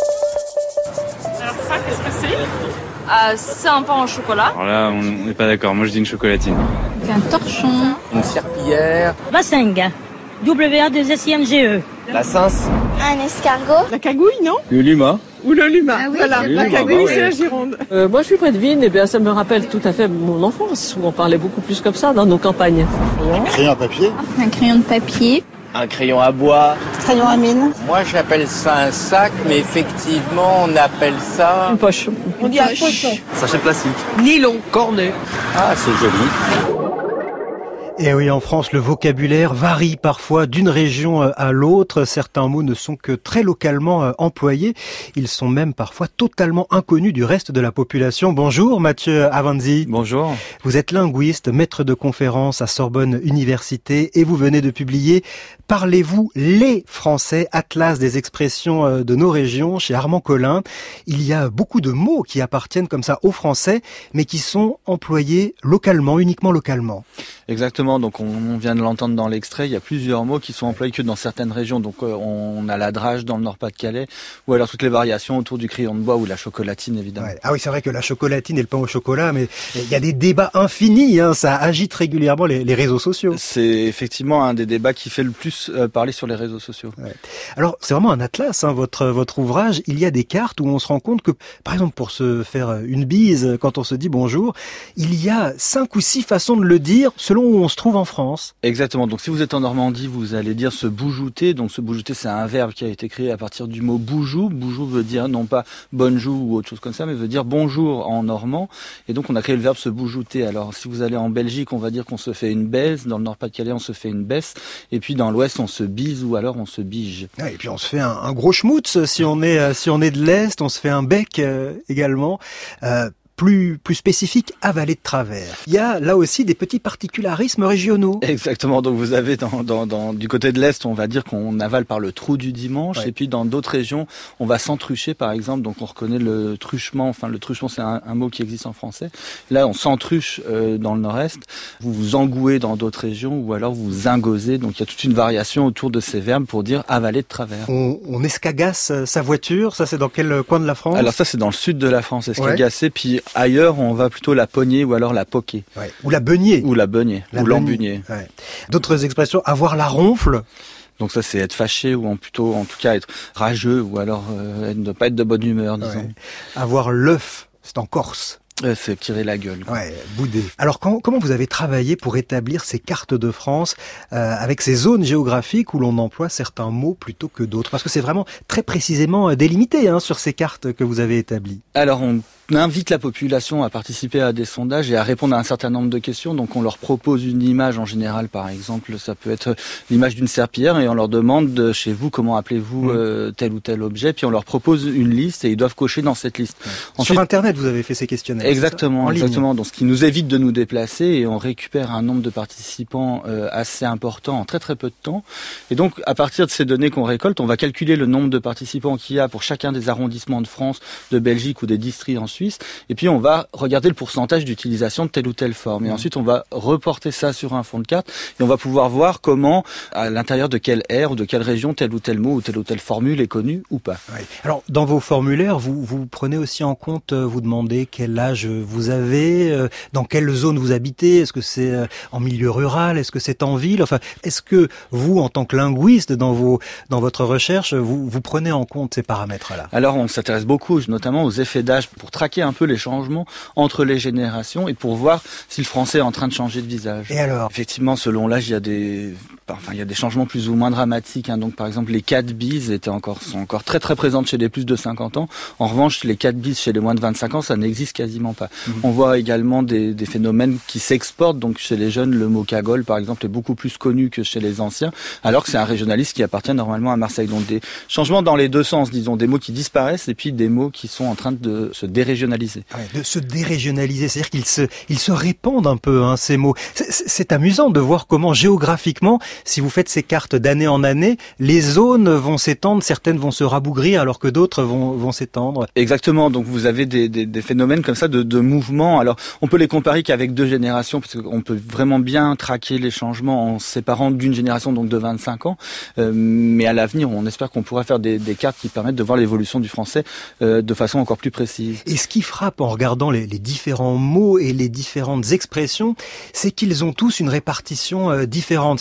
ça, qu'est-ce que c'est euh, C'est un pain au chocolat. Alors là, on n'est pas d'accord. Moi, je dis une chocolatine. C'est un torchon. Une serpillière. Basseng, W A deux S I N G E. La cince. Un escargot. La cagouille, non? Le luma. Ou le luma. Ah oui, voilà, le la luma, cagouille, bah ouais. c'est la Gironde. Euh, moi, je suis près de Vienne, et bien ça me rappelle tout à fait mon enfance, où on parlait beaucoup plus comme ça dans nos campagnes. Un crayon à papier. Un crayon de papier. Un crayon à bois. Crayon à mine. Moi, j'appelle ça un sac, mais effectivement, on appelle ça... Une poche. On dit un poche. Sachet plastique. Nylon. Cornet. Ah, c'est joli. Et oui, en France, le vocabulaire varie parfois d'une région à l'autre. Certains mots ne sont que très localement employés. Ils sont même parfois totalement inconnus du reste de la population. Bonjour Mathieu Avanzi. Bonjour. Vous êtes linguiste, maître de conférences à Sorbonne Université et vous venez de publier « Parlez-vous les Français, atlas des expressions de nos régions » chez Armand Collin. Il y a beaucoup de mots qui appartiennent comme ça aux Français, mais qui sont employés localement, uniquement localement. Exactement, donc on vient de l'entendre dans l'extrait, il y a plusieurs mots qui sont employés que dans certaines régions. Donc on a la drage dans le Nord-Pas-de-Calais, ou alors toutes les variations autour du crayon de bois ou la chocolatine évidemment. Ouais. Ah oui, c'est vrai que la chocolatine et le pain au chocolat, mais il y a des débats infinis, hein, ça agite régulièrement les, les réseaux sociaux. C'est effectivement un des débats qui fait le plus euh, parler sur les réseaux sociaux. Ouais. Alors c'est vraiment un atlas, hein, votre, votre ouvrage. Il y a des cartes où on se rend compte que, par exemple pour se faire une bise, quand on se dit bonjour, il y a cinq ou six façons de le dire selon où on se trouve en France. Exactement, donc si vous êtes en Normandie, vous allez dire se boujouter. Donc se boujouter, c'est un verbe qui a été créé à partir du mot boujou. Boujou veut dire non pas bonne joue ou autre chose comme ça, mais veut dire bonjour en normand. Et donc on a créé le verbe se boujouter. Alors si vous allez en Belgique, on va dire qu'on se fait une baise. Dans le Nord-Pas-de-Calais, on se fait une baisse. Et puis dans l'Ouest, on se bise ou alors on se bige. Ah, et puis on se fait un, un gros schmutz si on est si on est de l'Est. On se fait un bec euh, également. Euh, Plus, plus spécifique, avalé de travers. Il y a là aussi des petits particularismes régionaux. Exactement, donc vous avez dans, dans, dans, du côté de l'Est, on va dire qu'on avale par le trou du dimanche, ouais. Et puis dans d'autres régions, on va s'entrucher par exemple, donc on reconnaît le truchement, enfin le truchement c'est un, un mot qui existe en français. Là on s'entruche euh, dans le nord-est, vous vous engouez dans d'autres régions ou alors vous vous ingosez, donc il y a toute une variation autour de ces verbes pour dire avaler de travers. On, on escagasse sa voiture, ça c'est dans quel coin de la France? Alors ça c'est dans le sud de la France, escagasser, ouais. Puis ailleurs, on va plutôt la pogner ou alors la poquer. Ouais. Ou la beugner. Ou la beugner. La ou l'embugner. Ouais. D'autres expressions, avoir la ronfle. Donc ça, c'est être fâché ou en plutôt, en tout cas, être rageux ou alors euh, ne pas être de bonne humeur, disons. Ouais. Avoir l'œuf, c'est en Corse. Euh, c'est tirer la gueule. Ouais, bouder. Alors quand, comment vous avez travaillé pour établir ces cartes de France euh, avec ces zones géographiques où l'on emploie certains mots plutôt que d'autres? Parce que c'est vraiment très précisément délimité hein, sur ces cartes que vous avez établies. Alors on invite la population à participer à des sondages et à répondre à un certain nombre de questions. Donc on leur propose une image en général, par exemple, ça peut être l'image d'une serpillière et on leur demande de, chez vous comment appelez-vous mmh. euh, tel ou tel objet, puis on leur propose une liste et ils doivent cocher dans cette liste. Mmh. Ensuite, sur Internet, vous avez fait ces questionnaires. Exactement, exactement. Donc ce qui nous évite de nous déplacer et on récupère un nombre de participants euh, assez important en très très peu de temps. Et donc à partir de ces données qu'on récolte, on va calculer le nombre de participants qu'il y a pour chacun des arrondissements de France, de Belgique ou des districts en Suisse, et puis on va regarder le pourcentage d'utilisation de telle ou telle forme. Et mmh. ensuite, on va reporter ça sur un fond de carte et on va pouvoir voir comment, à l'intérieur de quelle aire ou de quelle région, tel ou tel mot ou telle ou telle formule est connu ou pas. Oui. Alors, dans vos formulaires, vous, vous prenez aussi en compte, vous demandez quel âge vous avez, dans quelle zone vous habitez, est-ce que c'est en milieu rural, est-ce que c'est en ville, enfin, est-ce que vous, en tant que linguiste, dans vos, dans votre recherche, vous, vous prenez en compte ces paramètres-là? Alors, on s'intéresse beaucoup, notamment aux effets d'âge pour traquer un peu les changements entre les générations et pour voir si le français est en train de changer de visage. Et alors? Effectivement, selon l'âge, il y a des, enfin, il y a des changements plus ou moins dramatiques. Hein. Donc, par exemple, les quatre bises étaient encore, sont encore très très présentes chez les plus de cinquante ans. En revanche, les quatre bises chez les moins de vingt-cinq ans, ça n'existe quasiment pas. Mmh. On voit également des, des phénomènes qui s'exportent. Donc, chez les jeunes, le mot cagole, par exemple, est beaucoup plus connu que chez les anciens, alors que c'est un régionaliste qui appartient normalement à Marseille. Donc, des changements dans les deux sens, disons, des mots qui disparaissent et puis des mots qui sont en train de se dérégionaliser. Ah ouais, de se dérégionaliser, c'est-à-dire qu'ils se, ils se répandent un peu, hein, ces mots. C'est, c'est amusant de voir comment géographiquement, si vous faites ces cartes d'année en année, les zones vont s'étendre, certaines vont se rabougrir alors que d'autres vont, vont s'étendre. Exactement, donc vous avez des, des, des phénomènes comme ça de, de mouvement. Alors on peut les comparer qu'avec deux générations, parce qu'on peut vraiment bien traquer les changements en séparant d'une génération, donc de vingt-cinq ans. Euh, mais à l'avenir, on espère qu'on pourra faire des, des cartes qui permettent de voir l'évolution du français euh, de façon encore plus précise. Et ce qui frappe en regardant les, les différents mots et les différentes expressions, c'est qu'ils ont tous une répartition euh, différente. C'est-à-dire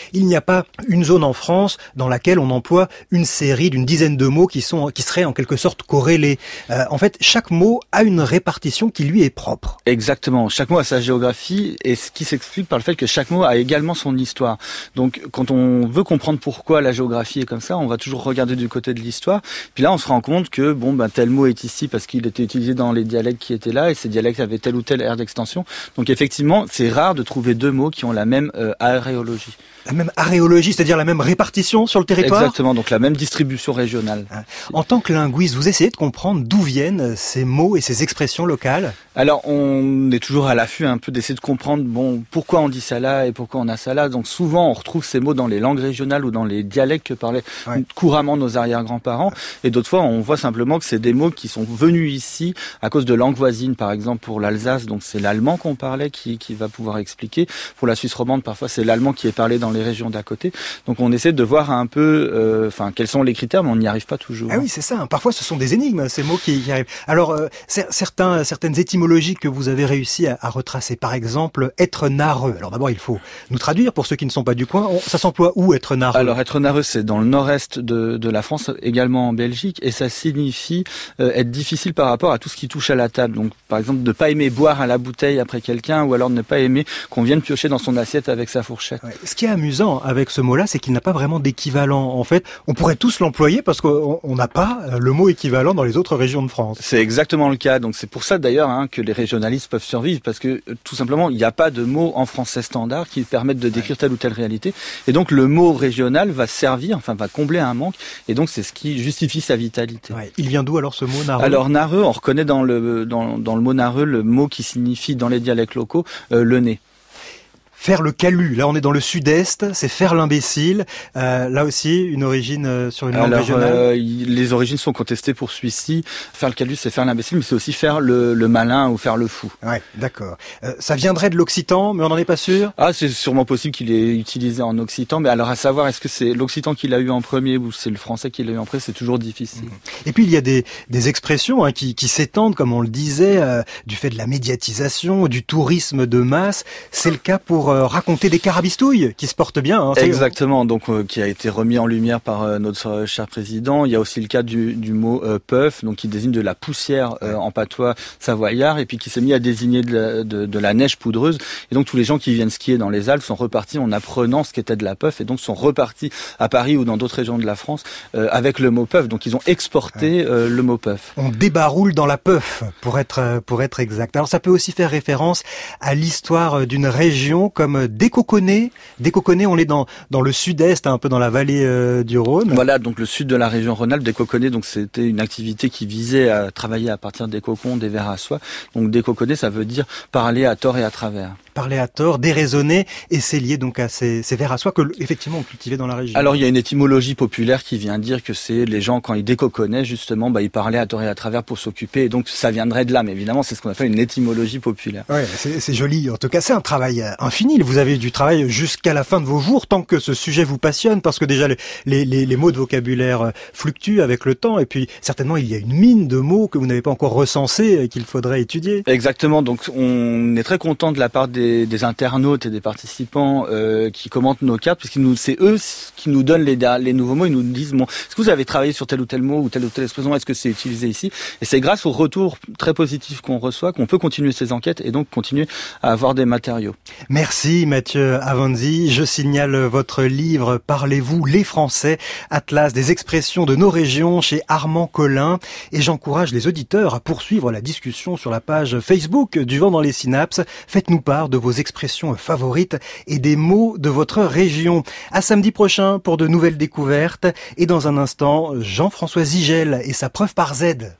il n'y a pas une zone en France dans laquelle on emploie une série d'une dizaine de mots qui sont qui seraient en quelque sorte corrélés. Euh, en fait, chaque mot a une répartition qui lui est propre. Exactement. Chaque mot a sa géographie et ce qui s'explique par le fait que chaque mot a également son histoire. Donc, quand on veut comprendre pourquoi la géographie est comme ça, on va toujours regarder du côté de l'histoire. Puis là, on se rend compte que bon, ben tel mot est ici parce qu'il était utilisé dans les dialectes qui étaient là et ces dialectes avaient telle ou telle aire d'extension. Donc, effectivement, c'est rare de trouver deux mots qui ont la même euh, aréologie. La même aréologie, c'est-à-dire la même répartition sur le territoire ? Exactement, donc la même distribution régionale. En tant que linguiste, vous essayez de comprendre d'où viennent ces mots et ces expressions locales ? Alors, on est toujours à l'affût un peu d'essayer de comprendre bon pourquoi on dit ça là et pourquoi on a ça là. Donc souvent, on retrouve ces mots dans les langues régionales ou dans les dialectes que parlaient ouais. couramment nos arrière-grands-parents. Et d'autres fois, on voit simplement que c'est des mots qui sont venus ici à cause de langues voisines. Par exemple, pour l'Alsace, donc c'est l'allemand qu'on parlait qui, qui va pouvoir expliquer. Pour la Suisse romande, parfois, c'est l'allemand qui est parlé dans les régions d'à côté. Donc on essaie de voir un peu, enfin euh, quels sont les critères, mais on n'y arrive pas toujours. Ah oui, c'est ça. Parfois, ce sont des énigmes, ces mots qui, qui arrivent. Alors, euh, certains, certaines étymologies que vous avez réussi à, à retracer, par exemple, être narreux. Alors d'abord, il faut nous traduire pour ceux qui ne sont pas du coin. On, ça s'emploie où, être narreux ? Alors, être narreux, c'est dans le nord-est de, de la France, également en Belgique, et ça signifie euh, être difficile par rapport à tout ce qui touche à la table. Donc, par exemple, ne pas aimer boire à la bouteille après quelqu'un, ou alors ne pas aimer qu'on vienne piocher dans son assiette avec sa fourchette. Ouais. Ce qui est amusant avec ce mot-là, c'est qu'il n'a pas vraiment d'équivalent. En fait, on pourrait tous l'employer parce qu'on n'a pas le mot équivalent dans les autres régions de France. C'est exactement le cas. Donc c'est pour ça d'ailleurs hein, que les régionalistes peuvent survivre, parce que tout simplement, il n'y a pas de mot en français standard qui permettent de décrire telle ou telle réalité. Et donc le mot régional va servir, enfin va combler un manque. Et donc c'est ce qui justifie sa vitalité. Ouais. Il vient d'où alors ce mot narreux ? Alors narreux, on reconnaît dans le dans, dans le mot narreux le mot qui signifie dans les dialectes locaux euh, le nez. Faire le calu, là on est dans le sud-est, c'est faire l'imbécile. Euh, là aussi, une origine euh, sur une langue Alors, régionale. Euh, les origines sont contestées pour celui-ci. Faire le calu, c'est faire l'imbécile, mais c'est aussi faire le, le malin ou faire le fou. Ouais, d'accord. Euh, ça viendrait de l'occitan, mais on n'en est pas sûr. Ah, c'est sûrement possible qu'il ait utilisé en occitan, mais alors à savoir, est-ce que c'est l'occitan qui l'a eu en premier ou c'est le français qui l'a eu en premier, c'est toujours difficile. Et puis il y a des, des expressions hein, qui, qui s'étendent, comme on le disait, euh, du fait de la médiatisation, du tourisme de masse. C'est le cas pour Euh, raconter des carabistouilles qui se portent bien. Hein, Exactement, donc euh, qui a été remis en lumière par euh, notre euh, cher président. Il y a aussi le cas du, du mot euh, puff, donc qui désigne de la poussière euh, en patois savoyard, et puis qui s'est mis à désigner de la, de, de la neige poudreuse. Et donc tous les gens qui viennent skier dans les Alpes sont repartis en apprenant ce qu'était de la puff, et donc sont repartis à Paris ou dans d'autres régions de la France euh, avec le mot puff. Donc ils ont exporté euh, le mot puff. On débaroule dans la puff, pour être pour être exact. Alors ça peut aussi faire référence à l'histoire d'une région comme Décoconné. Décoconné, on est dans dans le sud-est, un peu dans la vallée euh, du Rhône. Voilà, donc le sud de la région Rhône-Alpes. Décoconné, donc c'était une activité qui visait à travailler à partir des cocons, des vers à soie. Donc décoconné, ça veut dire parler à tort et à travers. Parler à tort, déraisonner, et c'est lié donc à ces, ces vers à soie que effectivement on cultivait dans la région. Alors il y a une étymologie populaire qui vient dire que c'est les gens quand ils décoconnaient justement, bah ils parlaient à tort et à travers pour s'occuper, et donc ça viendrait de là. Mais évidemment, c'est ce qu'on appelle une étymologie populaire. Ouais, c'est, c'est joli. En tout cas, c'est un travail infini. Vous avez du travail jusqu'à la fin de vos jours, tant que ce sujet vous passionne, parce que déjà les, les, les, les mots de vocabulaire fluctuent avec le temps, et puis certainement il y a une mine de mots que vous n'avez pas encore recensés et qu'il faudrait étudier. Exactement. Donc on est très content de la part des Des, des internautes et des participants euh, qui commentent nos cartes, puisqu'ils nous, c'est eux qui nous donnent les, les nouveaux mots. Ils nous disent bon, est-ce que vous avez travaillé sur tel ou tel mot ou telle ou telle expression, est-ce que c'est utilisé ici? Et c'est grâce aux retours très positifs qu'on reçoit qu'on peut continuer ces enquêtes et donc continuer à avoir des matériaux. Merci Mathieu Avanzi. Je signale votre livre Parlez-vous les Français, Atlas des expressions de nos régions chez Armand Collin, et j'encourage les auditeurs à poursuivre la discussion sur la page Facebook du Vent dans les Synapses. Faites-nous part de vos expressions favorites et des mots de votre région. À samedi prochain pour de nouvelles découvertes, et dans un instant, Jean-François Zigel et sa preuve par Z.